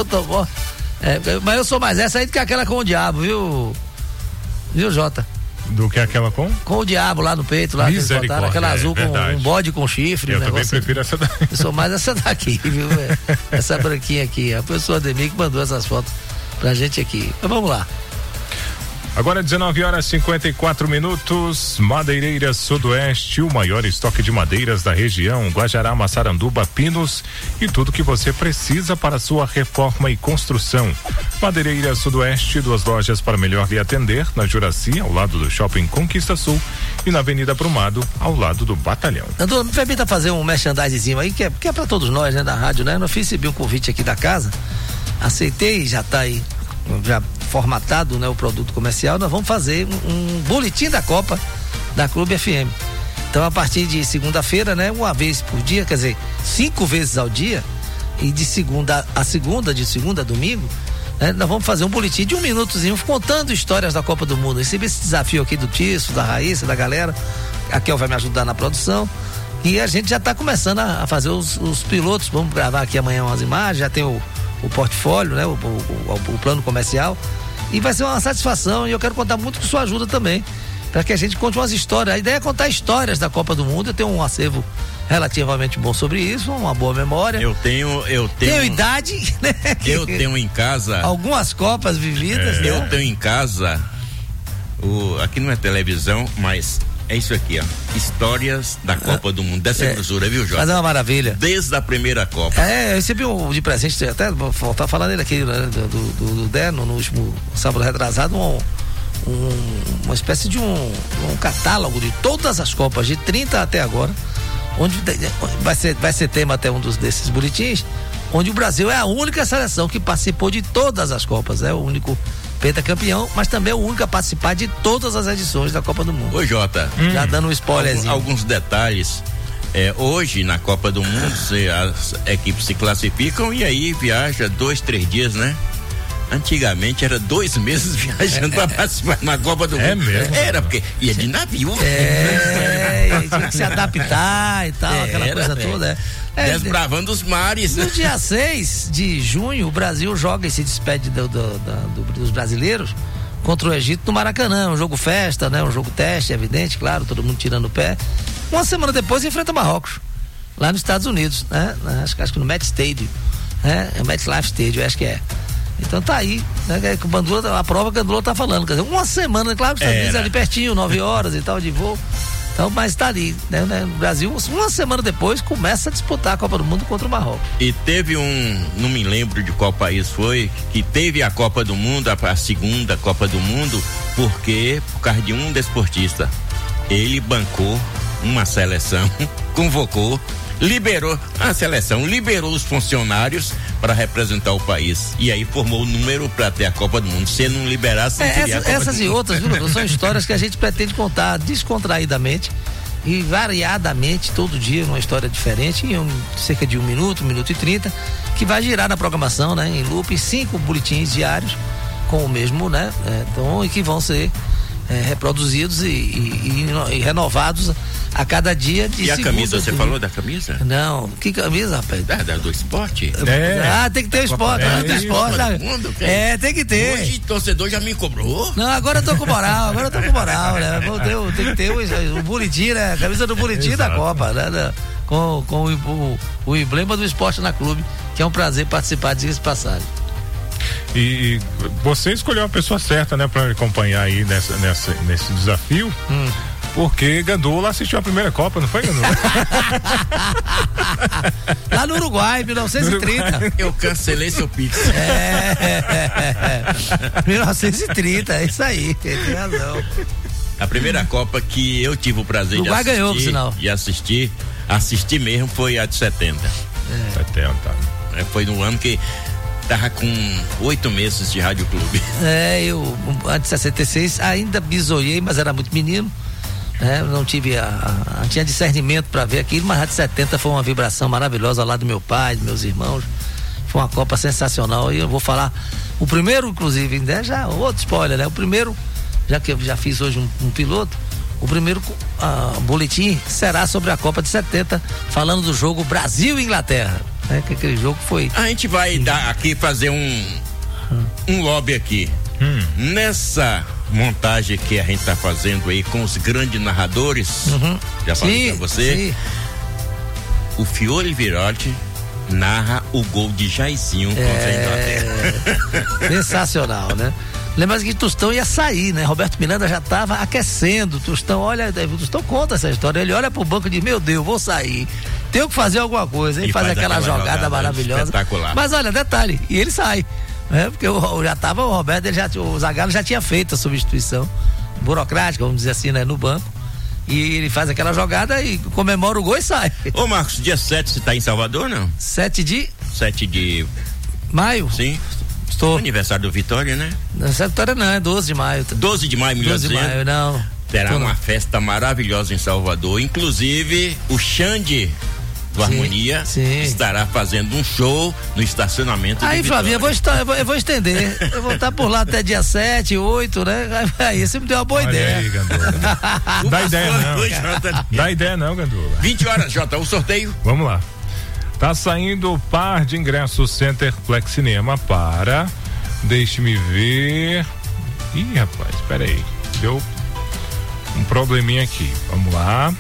É, mas eu sou mais essa aí do que aquela com o diabo, viu? Viu, Jota? Do que aquela com? Com o diabo lá no peito, lá que eles botaram, aquela azul é, com um bode com chifre. Eu um também prefiro essa daqui. Eu sou mais essa daqui, viu? Essa branquinha aqui. A pessoa Ademir que mandou essas fotos pra gente aqui. Mas vamos lá. Agora dezenove horas e cinquenta e quatro minutos, Madeireiras Sudoeste, o maior estoque de madeiras da região, Guajará, Massaranduba, Pinos e tudo que você precisa para sua reforma e construção. Madeireiras Sudoeste, duas lojas para melhor lhe atender, na Juraci, ao lado do Shopping Conquista Sul e na Avenida Brumado, ao lado do Batalhão. Nando, me permita fazer um merchandisezinho aí, que é, que é para todos nós, né, da rádio, né? Eu recebi um convite aqui da casa, aceitei, já tá aí, já formatado, né, o produto comercial. Nós vamos fazer um, um boletim da Copa da Clube F M. Então, a partir de segunda-feira, né, uma vez por dia, quer dizer, cinco vezes ao dia, e de segunda a segunda, de segunda a domingo, né, nós vamos fazer um boletim de um minutozinho contando histórias da Copa do Mundo. Recebi esse desafio aqui do Tício, da Raíssa, da galera. A Kel vai me ajudar na produção. E a gente já está começando a, a fazer os, os pilotos. Vamos gravar aqui amanhã umas imagens, já tem o, o portfólio, né, o, o, o, o plano comercial. E vai ser uma satisfação, e eu quero contar muito com sua ajuda também, para que a gente conte umas histórias. A ideia é contar histórias da Copa do Mundo. Eu tenho um acervo relativamente bom sobre isso, uma boa memória. Eu tenho, eu tenho. Tenho idade, né? Eu tenho em casa. Algumas Copas vividas, é, né? Eu tenho em casa, o, aqui não é televisão, mas é isso aqui, ó. Histórias da Copa ah, do Mundo, dessa é, grossura, viu, Jorge? Mas é uma maravilha. Desde a primeira Copa. É, eu recebi um de presente, até vou voltar falando dele aqui, né, do, do, do Derno, no último sábado retrasado, um, um, uma espécie de um, um catálogo de todas as Copas, de trinta até agora, onde vai ser, vai ser tema até um dos desses boletins, onde o Brasil é a única seleção que participou de todas as Copas, é o único pentacampeão, mas também é o único a participar de todas as edições da Copa do Mundo. Ô, Jota, já hum. dando um spoilerzinho. Alguns, alguns detalhes. É, hoje, na Copa do Mundo, se, as equipes se classificam e aí viaja dois, três dias, né? Antigamente era dois meses viajando é, para participar na Copa do é Mundo. Mesmo? Era, porque ia de navio. É, tinha que se adaptar e tal, é, aquela era, coisa né? toda. É. É, Desbravando os mares. No dia seis de junho, o Brasil joga e se despede do, do, do, dos brasileiros contra o Egito no Maracanã. Um jogo festa, né? Um jogo teste, evidente, claro, todo mundo tirando o pé. Uma semana depois enfrenta Marrocos, lá nos Estados Unidos, né? Acho, acho que no Met Stadium, né? É o MetLife Stadium, acho que é. Então tá aí, né? O Bandula, a prova que o Bandula tá falando, quer dizer, uma semana, claro que os Estados Unidos é ali pertinho, nove horas e tal de voo. Então, mas tá ali, né? O Brasil, uma semana depois, começa a disputar a Copa do Mundo contra o Marrocos. E teve um, não me lembro de qual país foi, que teve a Copa do Mundo, a, a segunda Copa do Mundo, porque, por causa de um desportista, ele bancou uma seleção, convocou, liberou a seleção, liberou os funcionários para representar o país. E aí formou o número para ter a Copa do Mundo. Se não liberasse, não é, teria essa, a Copa essas do e Mundo. outras, viu, são histórias que a gente pretende contar descontraídamente e variadamente todo dia, uma história diferente, em um, cerca de um minuto, um minuto e trinta, que vai girar na programação, né? Em loop, cinco boletins diários com o mesmo, né? É, tom, e que vão ser é, reproduzidos e, e, e, e renovados a cada dia de E a segunda, camisa, você de... falou da camisa? Não, que camisa, rapaz? É, da, do esporte? É. Ah, tem que ter o esporte, é, tem que ter esporte. É, mundo, é, tem que ter. Hoje torcedor já me cobrou. Não, agora eu tô com moral, agora eu tô com moral, né? Vou ter, tem que ter o, o boletim, né? A camisa do boletim da Copa, né? Com, com o, o, o emblema do esporte na clube, que é um prazer participar disso passagem. E você escolheu a pessoa certa, né, para acompanhar aí nessa, nessa, nesse desafio. Hum. Porque Gandula assistiu a primeira Copa, não foi, Gandula? Lá no Uruguai, mil novecentos e trinta. Uruguai. Eu cancelei seu pix. É, é, é, mil novecentos e trinta, é isso aí, tem razão. A primeira Copa que eu tive o prazer Uruguai de assistir, ganhou, por sinal. de assistir, assistir mesmo foi a de setenta. É. setenta. É, foi no ano que tava com oito meses de Rádio Clube. É, eu, antes de sessenta e seis, ainda bisoiei, mas era muito menino. É, não tive a, a, não tinha discernimento para ver aquilo, mas a de setenta foi uma vibração maravilhosa lá do meu pai, dos meus irmãos. Foi uma Copa sensacional. E eu vou falar o primeiro, inclusive, né, já outro spoiler, né? O primeiro, já que eu já fiz hoje um, um piloto, o primeiro uh, boletim será sobre a Copa de setenta, falando do jogo Brasil e Inglaterra, né? Que aquele jogo foi. A gente vai dar aqui fazer um um lobby aqui. Hum. Nessa montagem que a gente tá fazendo aí com os grandes narradores, uhum. já falei sim, pra você, sim. O Fiore Virotti narra o gol de Jairzinho contra é... a Inglaterra. Sensacional, né? Lembra que Tostão ia sair, né? Roberto Miranda já estava aquecendo. Tostão, olha, o Tostão conta essa história. Ele olha pro banco e diz: meu Deus, vou sair. Tenho que fazer alguma coisa. Ele faz, faz aquela, aquela jogada, jogada maravilhosa. Espetacular. Mas olha, detalhe, e ele sai. É, porque o, já tava o Roberto, ele já, o Zagallo já tinha feito a substituição burocrática, vamos dizer assim, né, no banco. E ele faz aquela jogada e comemora o gol e sai. Ô Marcos, dia sete você tá em Salvador, não? sete de sete de maio? Sim. Estou. Aniversário do Vitória, né? Não, Vitória não, é doze de maio. doze de maio, melhor doze de maio, não. Terá Tô uma não. festa maravilhosa em Salvador. Inclusive, o Xande do sim, Harmonia sim. estará fazendo um show no estacionamento. Aí, Flavinho, eu vou, estar, eu, vou, eu vou estender. Eu vou estar por lá até dia sete, oito, né? Aí você me deu uma boa Olha ideia. Aí, Gandula. Dá ideia não. Dá ideia não, Gandula. vinte horas, Jota, o sorteio. Vamos lá. Tá saindo o par de ingressos Centerplex Cinema para. Deixe-me ver. Ih, rapaz, espera aí. Deu um probleminha aqui. Vamos lá.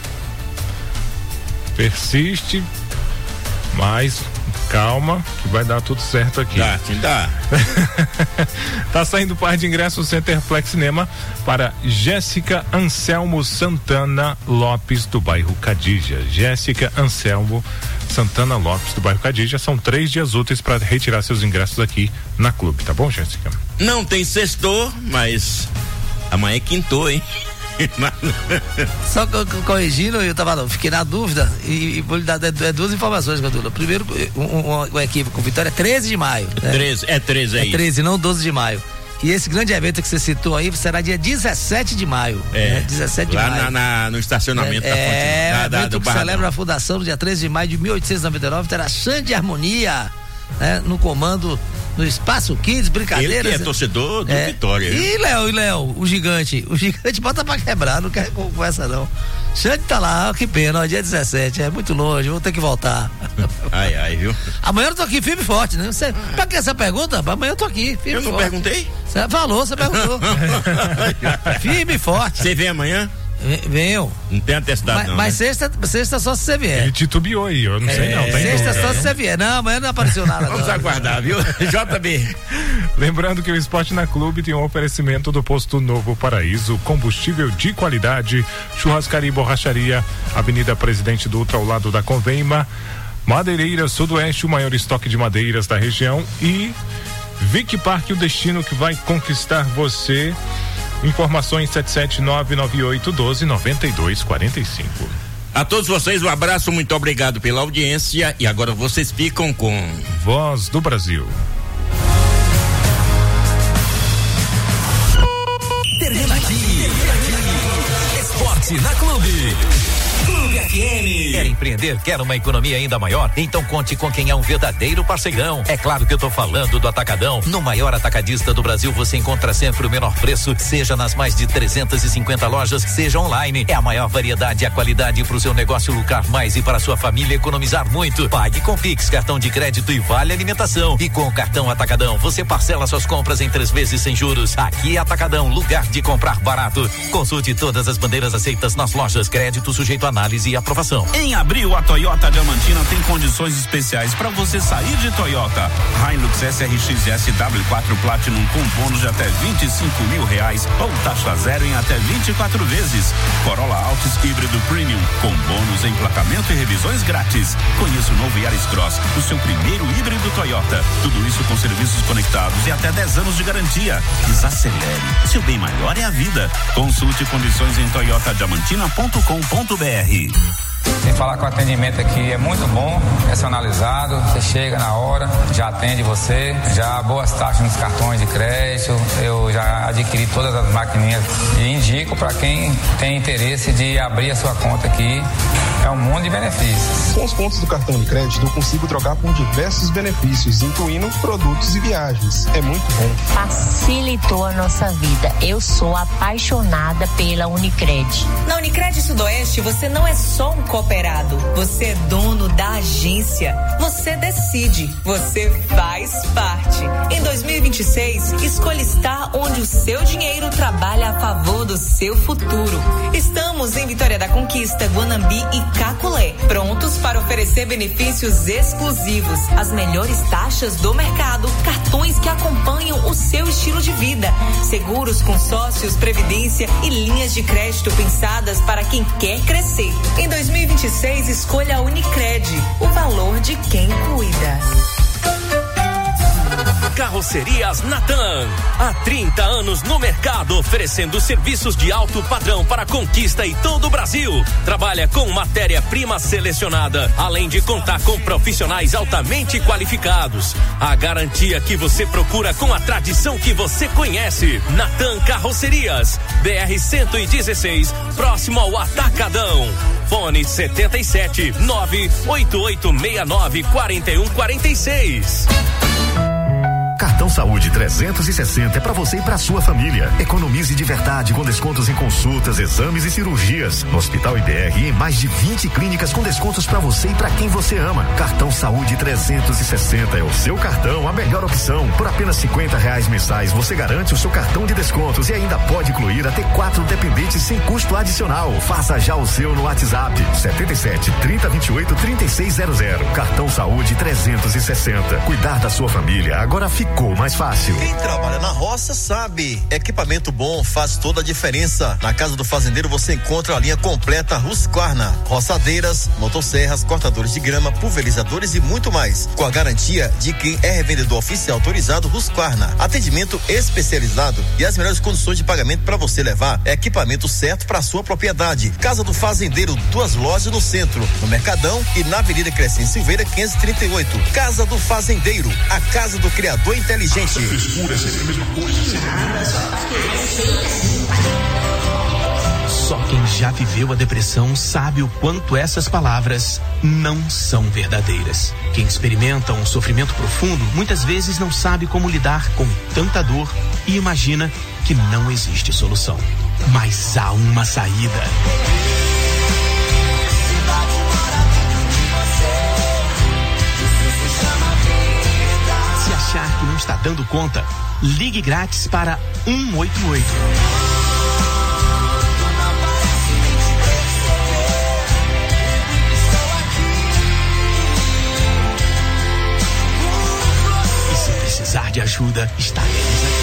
Persiste, mas calma que vai dar tudo certo aqui. Dá, sim, dá. Tá saindo par de ingressos Centerplex Cinema para Jéssica Anselmo Santana Lopes do bairro Cadija. Jéssica Anselmo Santana Lopes do bairro Cadija. São três dias úteis para retirar seus ingressos aqui na Clube, tá bom, Jéssica? Não tem sextou, mas amanhã é quintou, hein? Só corrigindo, eu tava, não, fiquei na dúvida e, e vou lhe dar é, duas informações, Gandula. Primeiro, um, um, um equívoco, Vitória é treze de maio. Né? treze, é treze aí. É treze, não doze de maio. E esse grande evento que você citou aí será dia dezessete de maio. É. Né? dezessete de lá maio. Na, na, no estacionamento é, da fonte. É, da, o da, evento do que celebra a fundação no dia treze de maio de mil oitocentos e noventa e nove, terá Xande Harmonia, né? No comando no Espaço Kids, brincadeiras. Ele que é torcedor do é. Vitória. E Léo, e Léo, o gigante, o gigante bota pra quebrar, não quer conversa não. Xande tá lá, que pena, ó, dia dezessete, é muito longe, vou ter que voltar. Ai, ai, viu? Amanhã eu tô aqui firme e forte, né? Você, pra que essa pergunta? Amanhã eu tô aqui, firme e forte. Eu não perguntei? Você falou, você perguntou. Firme e forte. Você vem amanhã? Venho. Não tem atestado, mas, não. Mas né? sexta, sexta só se você vier. Ele titubeou aí, eu não é, sei não. Tá sexta só se você vier. Não, amanhã não apareceu nada. Vamos não. aguardar, viu? J B. Lembrando que o Esporte na Clube tem um oferecimento do Posto Novo Paraíso, combustível de qualidade, churrascaria e borracharia, Avenida Presidente Dutra, ao lado da Convema, Madeireira Sudoeste, o maior estoque de madeiras da região, e Vic Park, o destino que vai conquistar você. Informações sete sete nove nove oito um dois nove dois quatro cinco. A todos vocês um abraço, muito obrigado pela audiência e agora vocês ficam com Voz do Brasil. Termina aqui, termina aqui. Esporte na Clube. Clube F M. Quer empreender? Quer uma economia ainda maior? Então conte com quem é um verdadeiro parceirão. É claro que eu tô falando do Atacadão. No maior atacadista do Brasil você encontra sempre o menor preço, seja nas mais de trezentas e cinquenta lojas, seja online. É a maior variedade e a qualidade para o seu negócio lucrar mais e para a sua família economizar muito. Pague com Pix, cartão de crédito e vale alimentação. E com o cartão Atacadão você parcela suas compras em três vezes sem juros. Aqui é Atacadão, lugar de comprar barato. Consulte todas as bandeiras aceitas nas lojas. Crédito sujeito a análise e aprovação. Em abril, a Toyota Diamantina tem condições especiais para você sair de Toyota. Hilux S R X S W quatro Platinum com bônus de até vinte e cinco mil reais ou taxa zero em até vinte e quatro vezes. Corolla Altis híbrido Premium com bônus, emplacamento e revisões grátis. Conheça o novo Yaris Cross, o seu primeiro híbrido Toyota. Tudo isso com serviços conectados e até dez anos de garantia. Desacelere. Seu bem maior é a vida. Consulte condições em toyota diamantina ponto com ponto br. falar que o atendimento aqui é muito bom, personalizado, você chega na hora, já atende você, já boas taxas nos cartões de crédito, eu já adquiri todas as maquininhas e indico para quem tem interesse de abrir a sua conta aqui, é um mundo de benefícios. Com os pontos do cartão de crédito eu consigo trocar por diversos benefícios, incluindo produtos e viagens, é muito bom. Facilitou a nossa vida, eu sou apaixonada pela Unicred. Na Unicred Sudoeste você não é só um cooperado, você é dono da agência, você decide, você faz parte. Em dois mil e vinte e seis, escolha estar onde o seu dinheiro trabalha a favor do seu futuro. Estamos em Vitória da Conquista, Guanambi e Caculé, prontos para oferecer benefícios exclusivos, as melhores taxas do mercado, cartões que acompanham o seu estilo de vida, seguros com sócios, previdência e linhas de crédito pensadas para quem quer crescer. Em dois mil e vinte e seis, escolha a Unicred, o valor de quem cuida. Carrocerias Natan, há trinta anos no mercado, oferecendo serviços de alto padrão para Conquista e todo o Brasil. Trabalha com matéria-prima selecionada, além de contar com profissionais altamente qualificados. A garantia que você procura com a tradição que você conhece. Natan Carrocerias, B R cento e dezesseis, próximo ao Atacadão. Fone setenta e sete, nove oito oito seis nove, quatro um quatro seis. Cartão Saúde trezentos e sessenta é para você e para sua família. Economize de verdade com descontos em consultas, exames e cirurgias. No Hospital I B R e em mais de vinte clínicas com descontos para você e para quem você ama. Cartão Saúde trezentos e sessenta é o seu cartão, a melhor opção. Por apenas cinquenta reais mensais você garante o seu cartão de descontos e ainda pode incluir até quatro dependentes sem custo adicional. Faça já o seu no WhatsApp setenta e sete, trinta, vinte e oito, trinta e seis zero zero. Cartão Saúde trezentos e sessenta. Cuidar da sua família agora fica Ficou mais fácil. Quem trabalha na roça sabe, equipamento bom faz toda a diferença. Na Casa do Fazendeiro você encontra a linha completa Husqvarna, roçadeiras, motosserras, cortadores de grama, pulverizadores e muito mais, com a garantia de quem é revendedor oficial autorizado Husqvarna. Atendimento especializado e as melhores condições de pagamento para você levar equipamento certo para sua propriedade. Casa do Fazendeiro, duas lojas no centro, no Mercadão e na Avenida Crescente Silveira quinhentos e trinta e oito. Casa do Fazendeiro, a casa do criador inteligente. Só quem já viveu a depressão sabe o quanto essas palavras não são verdadeiras. Quem experimenta um sofrimento profundo muitas vezes não sabe como lidar com tanta dor e imagina que não existe solução. Mas há uma saída. Se achar que não está dando conta, ligue grátis para um oito oito. E se precisar de ajuda, estaremos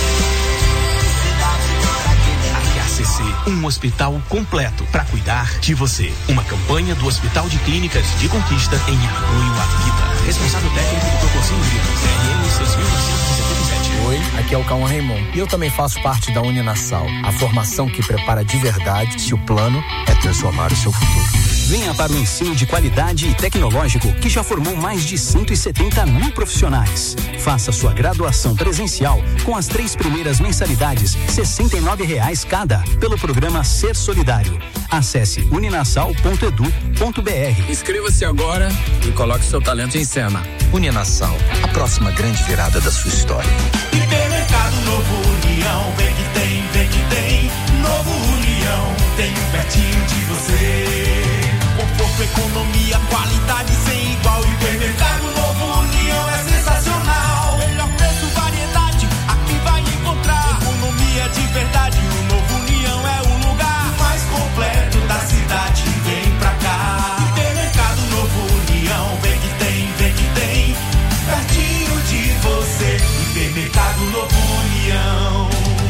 aqui. H C C, um hospital completo para cuidar de você. Uma campanha do Hospital de Clínicas de Conquista em apoio à vida. Responsável técnico do Proporcinho Grito, C R M seis mil novecentos e setenta e sete. Oi, aqui é o Cauã Raymond e eu também faço parte da Uninasal, a formação que prepara de verdade se o plano é transformar o seu futuro. Venha para o ensino de qualidade e tecnológico que já formou mais de cento e setenta mil profissionais. Faça sua graduação presencial com as três primeiras mensalidades, sessenta e nove reais cada, pelo programa Ser Solidário. Acesse uninasal ponto edu ponto br. Inscreva-se agora e coloque seu talento em cena. Uninasal, a próxima grande virada da sua história. Hipermercado Novo União, vem que tem, vem que tem. Novo União, tem pertinho de você. Conforto, economia, qualidade sem igual. Hipermercado Novo União é sensacional. Melhor preço, variedade, aqui vai encontrar. Economia de verdade, o Novo União é o lugar mais completo da cidade. Vem pra cá. Hipermercado Novo União, vem que tem, vem que tem. Pertinho de você. Hipermercado Novo União.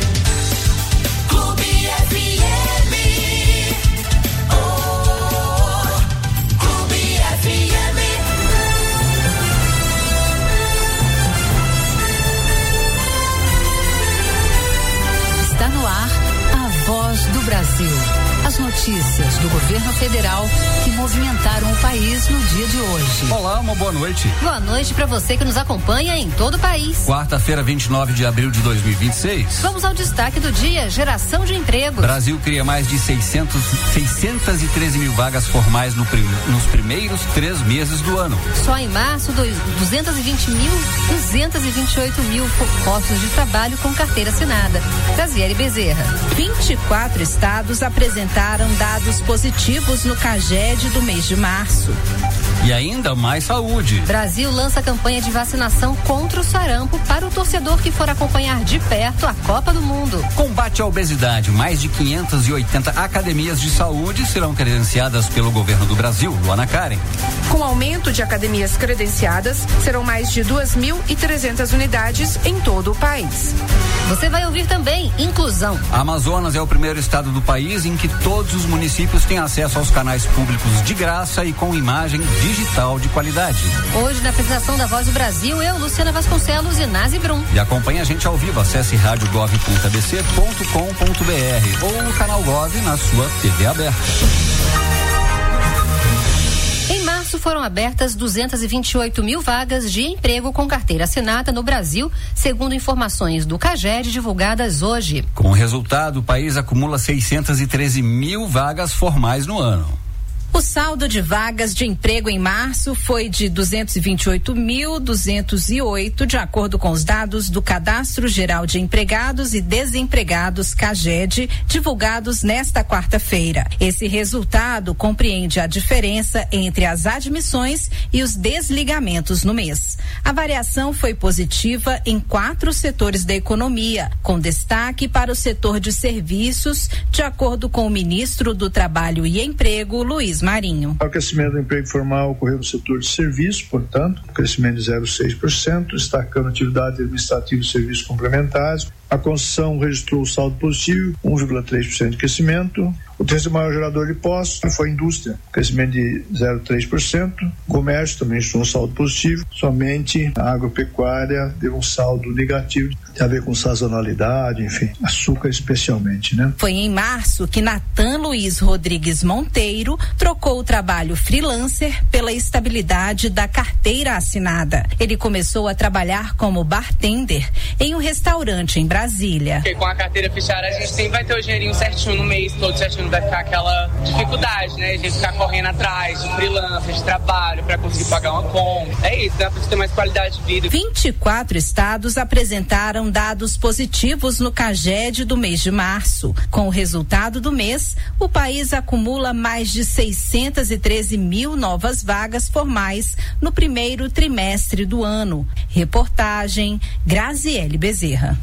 Clube F M. Está no ar a Voz do Brasil. A As notícias do governo federal que movimentaram o país no dia de hoje. Olá, uma boa noite. Boa noite para você que nos acompanha em todo o país. Quarta-feira, vinte e nove de abril de dois mil e vinte e seis. Vamos ao destaque do dia: geração de empregos. Brasil cria mais de seiscentos, seiscentos e treze mil vagas formais no prim, nos primeiros três meses do ano. Só em março, duzentos e vinte mil, duzentos e vinte e oito mil postos de trabalho com carteira assinada. Graziele Bezerra. vinte e quatro estados apresentaram dados positivos no CAGED do mês de março. E ainda mais saúde. Brasil lança campanha de vacinação contra o sarampo para o torcedor que for acompanhar de perto a Copa do Mundo. Combate à obesidade. Mais de quinhentas e oitenta academias de saúde serão credenciadas pelo governo do Brasil. Luana Karen. Com aumento de academias credenciadas, serão mais de duas mil e trezentas unidades em todo o país. Você vai ouvir também inclusão. Amazonas é o primeiro estado do país em que todos os municípios têm acesso aos canais públicos de graça e com imagem digital de qualidade. Hoje, na apresentação da Voz do Brasil, eu, Luciana Vasconcelos e Nazi Brum. E acompanhe a gente ao vivo. Acesse rádio gov ponto a b c ponto com ponto b r ou o canal Gov na sua T V aberta. Em março foram abertas duzentos e vinte e oito mil vagas de emprego com carteira assinada no Brasil, segundo informações do CAGED divulgadas hoje. Com o resultado, o país acumula seiscentos e treze mil vagas formais no ano. O saldo de vagas de emprego em março foi de duzentos e vinte e oito mil, duzentos e oito, de acordo com os dados do Cadastro Geral de Empregados e Desempregados, CAGED, divulgados nesta quarta-feira. Esse resultado compreende a diferença entre as admissões e os desligamentos no mês. A variação foi positiva em quatro setores da economia, com destaque para o setor de serviços, de acordo com o ministro do Trabalho e Emprego, Luiz Marinho. O crescimento do emprego formal ocorreu no setor de serviços, portanto, crescimento de zero vírgula seis por cento, destacando atividade administrativa e serviços complementares. A construção registrou saldo positivo, um vírgula três por cento de crescimento. O terceiro maior gerador de postos foi a indústria, crescimento de zero vírgula três por cento. O comércio também registrou um saldo positivo. Somente a agropecuária deu um saldo negativo, tem a ver com sazonalidade, enfim, açúcar especialmente, né? Foi em março que Natan Luiz Rodrigues Monteiro trocou o trabalho freelancer pela estabilidade da carteira assinada. Ele começou a trabalhar como bartender em um restaurante em Brasília. Porque com a carteira fechada a gente sempre vai ter o dinheirinho certinho no mês, todo certinho, não vai ficar aquela dificuldade, né? A gente ficar correndo atrás de freelancer, de trabalho para conseguir pagar uma conta. É isso, né? Pra ter mais qualidade de vida. vinte e quatro estados apresentaram dados positivos no CAGED do mês de março. Com o resultado do mês, o país acumula mais de seiscentos e treze mil novas vagas formais no primeiro trimestre do ano. Reportagem Graziele Bezerra.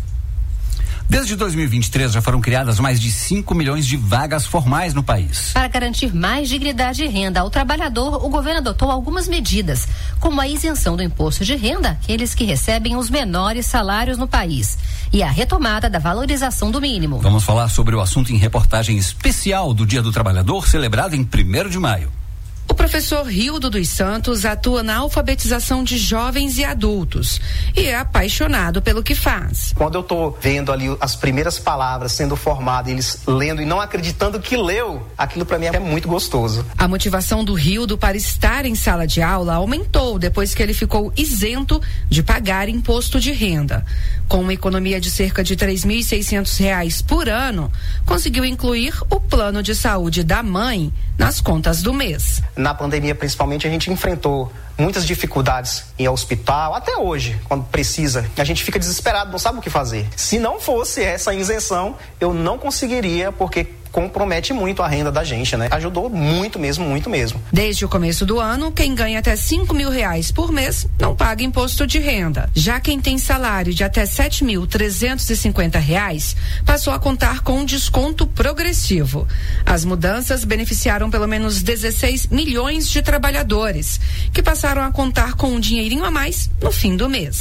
Desde dois mil e vinte e três já foram criadas mais de cinco milhões de vagas formais no país. Para garantir mais dignidade e renda ao trabalhador, o governo adotou algumas medidas, como a isenção do imposto de renda àqueles que recebem os menores salários no país e a retomada da valorização do mínimo. Vamos falar sobre o assunto em reportagem especial do Dia do Trabalhador, celebrado em primeiro de maio. O professor Rildo dos Santos atua na alfabetização de jovens e adultos e é apaixonado pelo que faz. Quando eu tô vendo ali as primeiras palavras sendo formadas, eles lendo e não acreditando que leu, aquilo para mim é muito gostoso. A motivação do Rildo para estar em sala de aula aumentou depois que ele ficou isento de pagar imposto de renda. Com uma economia de cerca de três mil e seiscentos reais por ano, conseguiu incluir o plano de saúde da mãe nas contas do mês. Na pandemia, principalmente, a gente enfrentou muitas dificuldades em hospital, até hoje, quando precisa. A gente fica desesperado, não sabe o que fazer. Se não fosse essa isenção, eu não conseguiria, porque compromete muito a renda da gente, né? Ajudou muito mesmo, muito mesmo. Desde o começo do ano, quem ganha até cinco mil reais por mês não paga imposto de renda. Já quem tem salário de até sete mil trezentos e cinquenta reais passou a contar com um desconto progressivo. As mudanças beneficiaram pelo menos dezesseis milhões de trabalhadores, que passaram a contar com um dinheirinho a mais no fim do mês.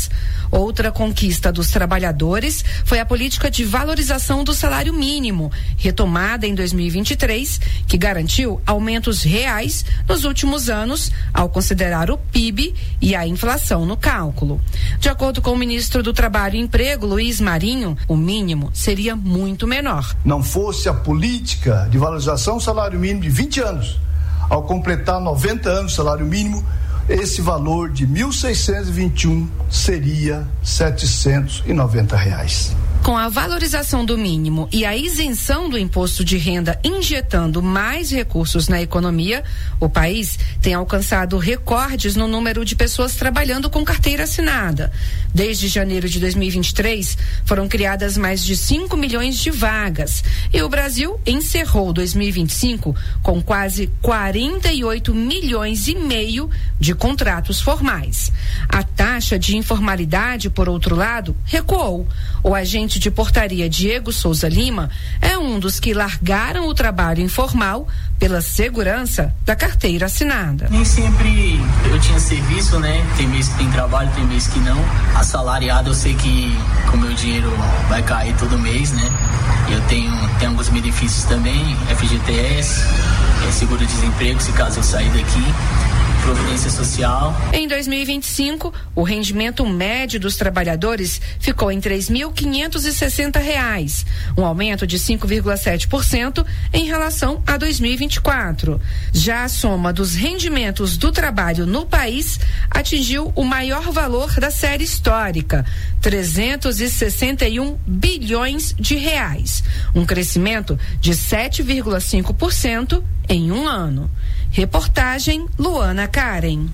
Outra conquista dos trabalhadores foi a política de valorização do salário mínimo, retomada em dois mil e vinte e três, que garantiu aumentos reais nos últimos anos, ao considerar o P I B e a inflação no cálculo. De acordo com o ministro do Trabalho e Emprego, Luiz Marinho, o mínimo seria muito menor. Não fosse a política de valorização do salário mínimo de vinte anos, ao completar noventa anos do salário mínimo, esse valor de mil seiscentos e vinte e um seria setecentos e noventa reais. Com a valorização do mínimo e a isenção do imposto de renda injetando mais recursos na economia, o país tem alcançado recordes no número de pessoas trabalhando com carteira assinada. Desde janeiro de dois mil e vinte e três, foram criadas mais de cinco milhões de vagas. E o Brasil encerrou dois mil e vinte e cinco com quase quarenta e oito milhões e meio de contratos formais. A taxa de informalidade, por outro lado, recuou. O agente de portaria Diego Souza Lima é um dos que largaram o trabalho informal pela segurança da carteira assinada. Nem sempre eu tinha serviço, né? Tem mês que tem trabalho, tem mês que não. Assalariado, eu sei que o meu dinheiro vai cair todo mês, né? Eu tenho, tenho alguns benefícios também, F G T S, é, seguro-desemprego, se caso eu sair daqui. Providência Social. Em dois mil e vinte e cinco, o rendimento médio dos trabalhadores ficou em três mil quinhentos e sessenta reais, um aumento de cinco vírgula sete por cento em relação a dois mil e vinte e quatro. Já a soma dos rendimentos do trabalho no país atingiu o maior valor da série histórica, trezentos e sessenta e um bilhões de reais, um crescimento de sete vírgula cinco por cento em um ano. Reportagem Luana Karen.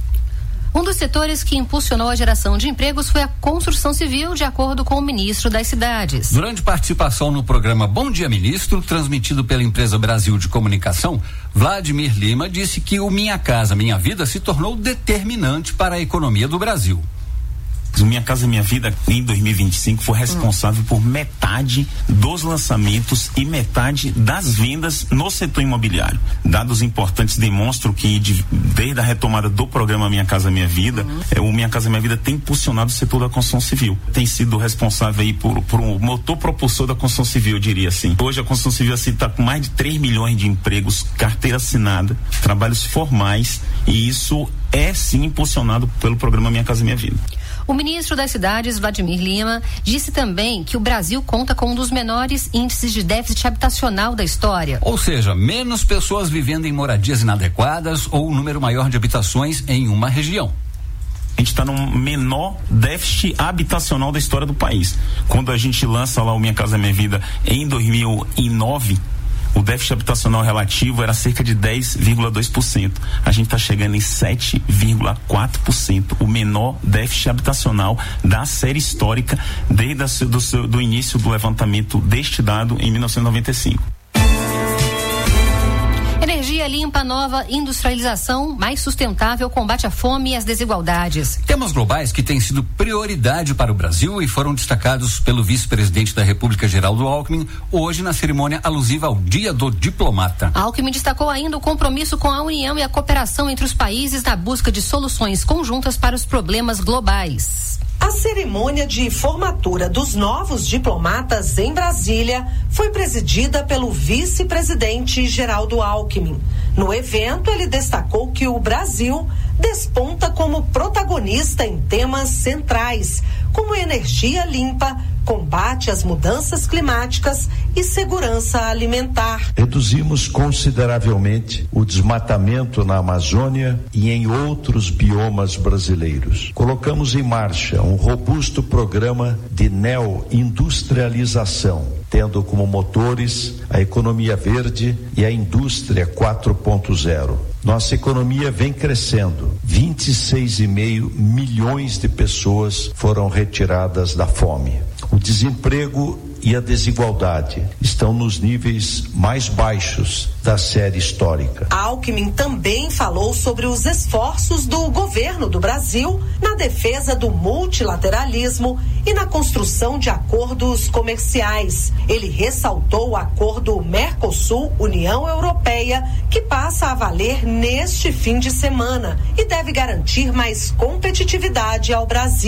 Um dos setores que impulsionou a geração de empregos foi a construção civil, de acordo com o ministro das Cidades. Durante participação no programa Bom Dia Ministro, transmitido pela empresa Brasil de Comunicação, Vladimir Lima disse que o Minha Casa Minha Vida se tornou determinante para a economia do Brasil. Minha Casa Minha Vida, em dois mil e vinte e cinco, foi responsável hum. por metade dos lançamentos e metade das vendas no setor imobiliário. Dados importantes demonstram que, de, desde a retomada do programa Minha Casa Minha Vida, hum. é, o Minha Casa Minha Vida tem impulsionado o setor da construção civil. Tem sido responsável aí por, por um motor propulsor da construção civil, eu diria assim. Hoje a construção civil assim está com mais de três milhões de empregos, carteira assinada, trabalhos formais, e isso é sim impulsionado pelo programa Minha Casa Minha Vida. O ministro das Cidades, Vladimir Lima, disse também que o Brasil conta com um dos menores índices de déficit habitacional da história. Ou seja, menos pessoas vivendo em moradias inadequadas ou um número maior de habitações em uma região. A gente está no menor déficit habitacional da história do país. Quando a gente lança lá o Minha Casa Minha Vida em dois mil e nove, o déficit habitacional relativo era cerca de dez vírgula dois por cento. A gente está chegando em sete vírgula quatro por cento, o menor déficit habitacional da série histórica desde a, do, do início do levantamento deste dado em mil novecentos e noventa e cinco. Energia limpa, nova industrialização, mais sustentável, combate à fome e às desigualdades. Temas globais que têm sido prioridade para o Brasil e foram destacados pelo vice-presidente da República, Geraldo Alckmin, hoje na cerimônia alusiva ao Dia do Diplomata. Alckmin destacou ainda o compromisso com a união e a cooperação entre os países na busca de soluções conjuntas para os problemas globais. A cerimônia de formatura dos novos diplomatas em Brasília foi presidida pelo vice-presidente Geraldo Alckmin. No evento, ele destacou que o Brasil desponta como protagonista em temas centrais, como energia limpa, combate às mudanças climáticas e segurança alimentar. Reduzimos consideravelmente o desmatamento na Amazônia e em outros biomas brasileiros. Colocamos em marcha um robusto programa de neoindustrialização, tendo como motores a economia verde e a indústria quatro ponto zero. Nossa economia vem crescendo. vinte e seis vírgula cinco milhões de pessoas foram retiradas da fome. O desemprego e a desigualdade estão nos níveis mais baixos da série histórica. Alckmin também falou sobre os esforços do governo do Brasil na defesa do multilateralismo e na construção de acordos comerciais. Ele ressaltou o acordo Mercosul-União Europeia, que passa a valer neste fim de semana e deve garantir mais competitividade ao Brasil.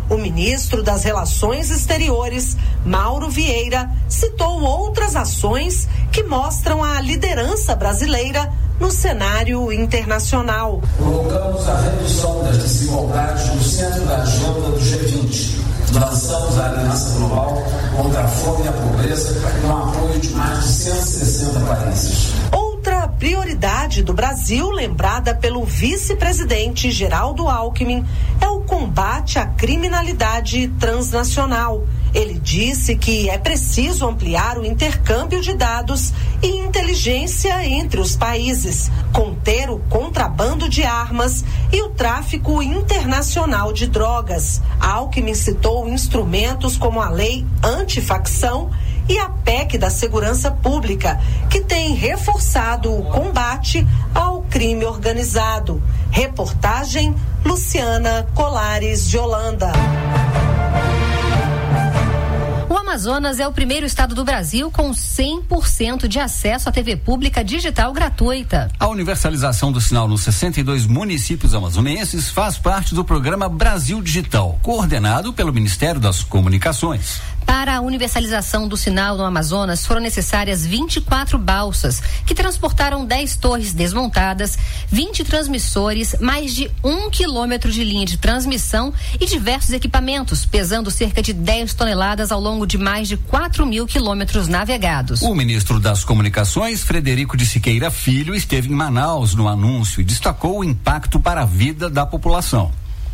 O ministro das Relações Exteriores, Mauro Vieira, citou outras ações que mostram a liderança brasileira no cenário internacional. Colocamos a redução das desigualdades no centro da agenda do G vinte. Lançamos a Aliança Global contra a Fome e a Pobreza com o apoio de mais de cento e sessenta países. Outra prioridade do Brasil, lembrada pelo vice-presidente Geraldo Alckmin, é o combate à criminalidade transnacional. Ele disse que é preciso ampliar o intercâmbio de dados e inteligência entre os países, conter o contrabando de armas e o tráfico internacional de drogas. Alckmin citou instrumentos como a Lei Antifacção e a P E C da Segurança Pública, que tem reforçado o combate ao crime organizado. Reportagem Luciana Colares de Holanda. O Amazonas é o primeiro estado do Brasil com cem por cento de acesso à T V pública digital gratuita. A universalização do sinal nos sessenta e dois municípios amazonenses faz parte do programa Brasil Digital, coordenado pelo Ministério das Comunicações. Para a universalização do sinal no Amazonas, foram necessárias vinte e quatro balsas, que transportaram dez torres desmontadas, vinte transmissores, mais de um quilômetro de linha de transmissão e diversos equipamentos, pesando cerca de dez toneladas ao longo de mais de quatro mil quilômetros navegados. O ministro das Comunicações, Frederico de Siqueira Filho, esteve em Manaus no anúncio e destacou o impacto para a vida da população.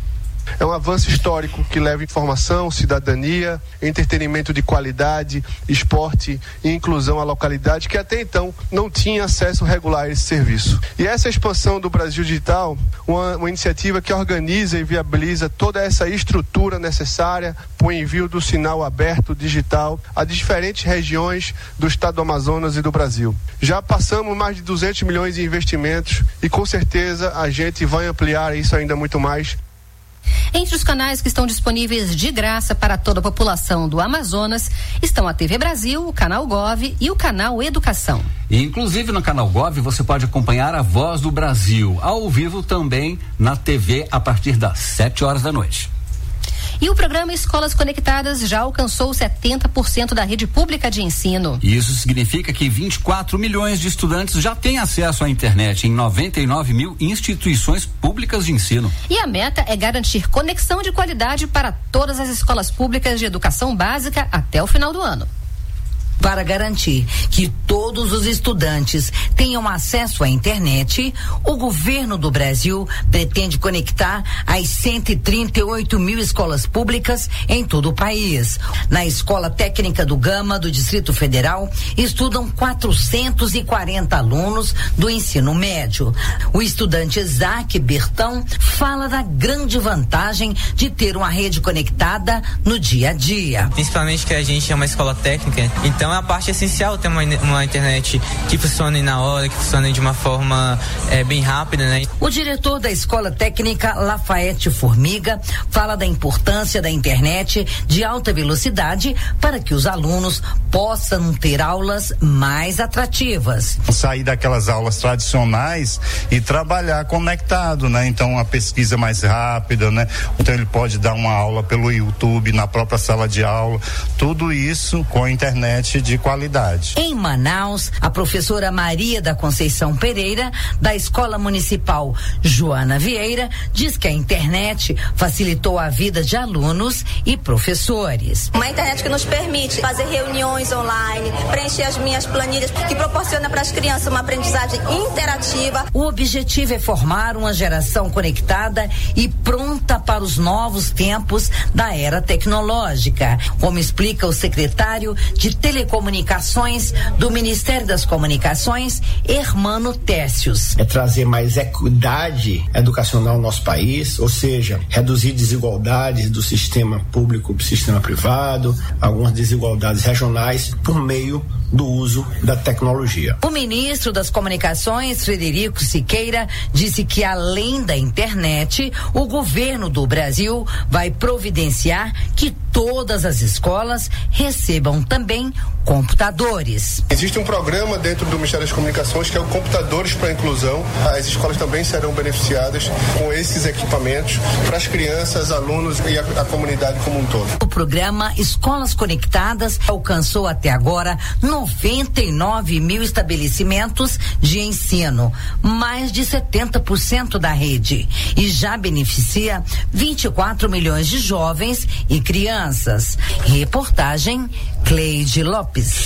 É um avanço histórico que leva informação, cidadania, entretenimento de qualidade, esporte e inclusão à localidade que até então não tinha acesso regular a esse serviço. E essa expansão do Brasil Digital, uma, uma iniciativa que organiza e viabiliza toda essa estrutura necessária para o envio do sinal aberto digital a diferentes regiões do estado do Amazonas e do Brasil. Já passamos mais de duzentos milhões de investimentos e com certeza a gente vai ampliar isso ainda muito mais. Entre os canais que estão disponíveis de graça para toda a população do Amazonas estão a T V Brasil, o Canal Gov e o Canal Educação. E, inclusive no Canal Gov você pode acompanhar a Voz do Brasil, ao vivo também na T V a partir das sete horas da noite. E o programa Escolas Conectadas já alcançou setenta por cento da rede pública de ensino. Isso significa que vinte e quatro milhões de estudantes já têm acesso à internet em noventa e nove mil instituições públicas de ensino. E a meta é garantir conexão de qualidade para todas as escolas públicas de educação básica até o final do ano. Para garantir que todos os estudantes tenham acesso à internet, o governo do Brasil pretende conectar as cento e trinta e oito mil escolas públicas em todo o país. Na Escola Técnica do Gama, do Distrito Federal, estudam quatrocentos e quarenta alunos do ensino médio. O estudante Isaac Bertão fala da grande vantagem de ter uma rede conectada no dia a dia. Principalmente que a gente é uma escola técnica, então é a parte essencial ter uma, uma internet que funcione na hora, que funcione de uma forma é, bem rápida, né? O diretor da Escola Técnica Lafayette Formiga fala da importância da internet de alta velocidade para que os alunos possam ter aulas mais atrativas. Sair daquelas aulas tradicionais e trabalhar conectado, né? Então a pesquisa mais rápida, né? Então ele pode dar uma aula pelo YouTube, na própria sala de aula, tudo isso com a internet de qualidade. Em Manaus, a professora Maria da Conceição Pereira, da Escola Municipal Joana Vieira, diz que a internet facilitou a vida de alunos e professores. Uma internet que nos permite fazer reuniões online, preencher as minhas planilhas, que proporciona para as crianças uma aprendizagem interativa. O objetivo é formar uma geração conectada e pronta para os novos tempos da era tecnológica, como explica o secretário de Telecomunicações do Ministério das Comunicações, Hermano Técios. É trazer mais equidade educacional no nosso país, ou seja, reduzir desigualdades do sistema público para o sistema privado, algumas desigualdades regionais por meio do uso da tecnologia. O ministro das Comunicações, Frederico Siqueira, disse que além da internet, o governo do Brasil vai providenciar que todas as escolas recebam também computadores. Existe um programa dentro do Ministério das Comunicações que é o Computadores para a Inclusão. As escolas também serão beneficiadas com esses equipamentos para as crianças, alunos e a, a comunidade como um todo. O programa Escolas Conectadas alcançou até agora noventa e nove mil estabelecimentos de ensino, mais de setenta por cento da rede, e já beneficia vinte e quatro milhões de jovens e crianças. Reportagem Cleide Lopes.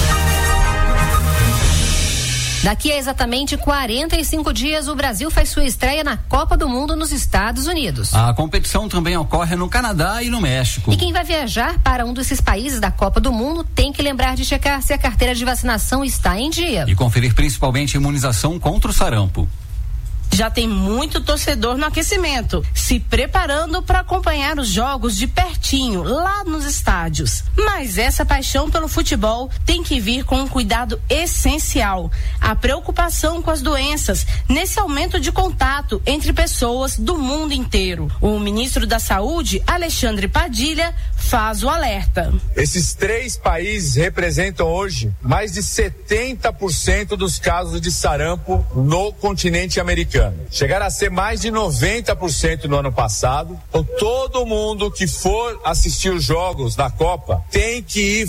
Daqui a exatamente quarenta e cinco dias, o Brasil faz sua estreia na Copa do Mundo nos Estados Unidos. A competição também ocorre no Canadá e no México. E quem vai viajar para um desses países da Copa do Mundo tem que lembrar de checar se a carteira de vacinação está em dia. E conferir principalmente a imunização contra o sarampo. Já tem muito torcedor no aquecimento, se preparando para acompanhar os jogos de pertinho, lá nos estádios. Mas essa paixão pelo futebol tem que vir com um cuidado essencial: a preocupação com as doenças, nesse aumento de contato entre pessoas do mundo inteiro. O ministro da Saúde, Alexandre Padilha, faz o alerta. Esses três países representam hoje mais de setenta por cento dos casos de sarampo no continente americano. Chegaram a ser mais de noventa por cento no ano passado. Então, todo mundo que for assistir os jogos da Copa tem que ir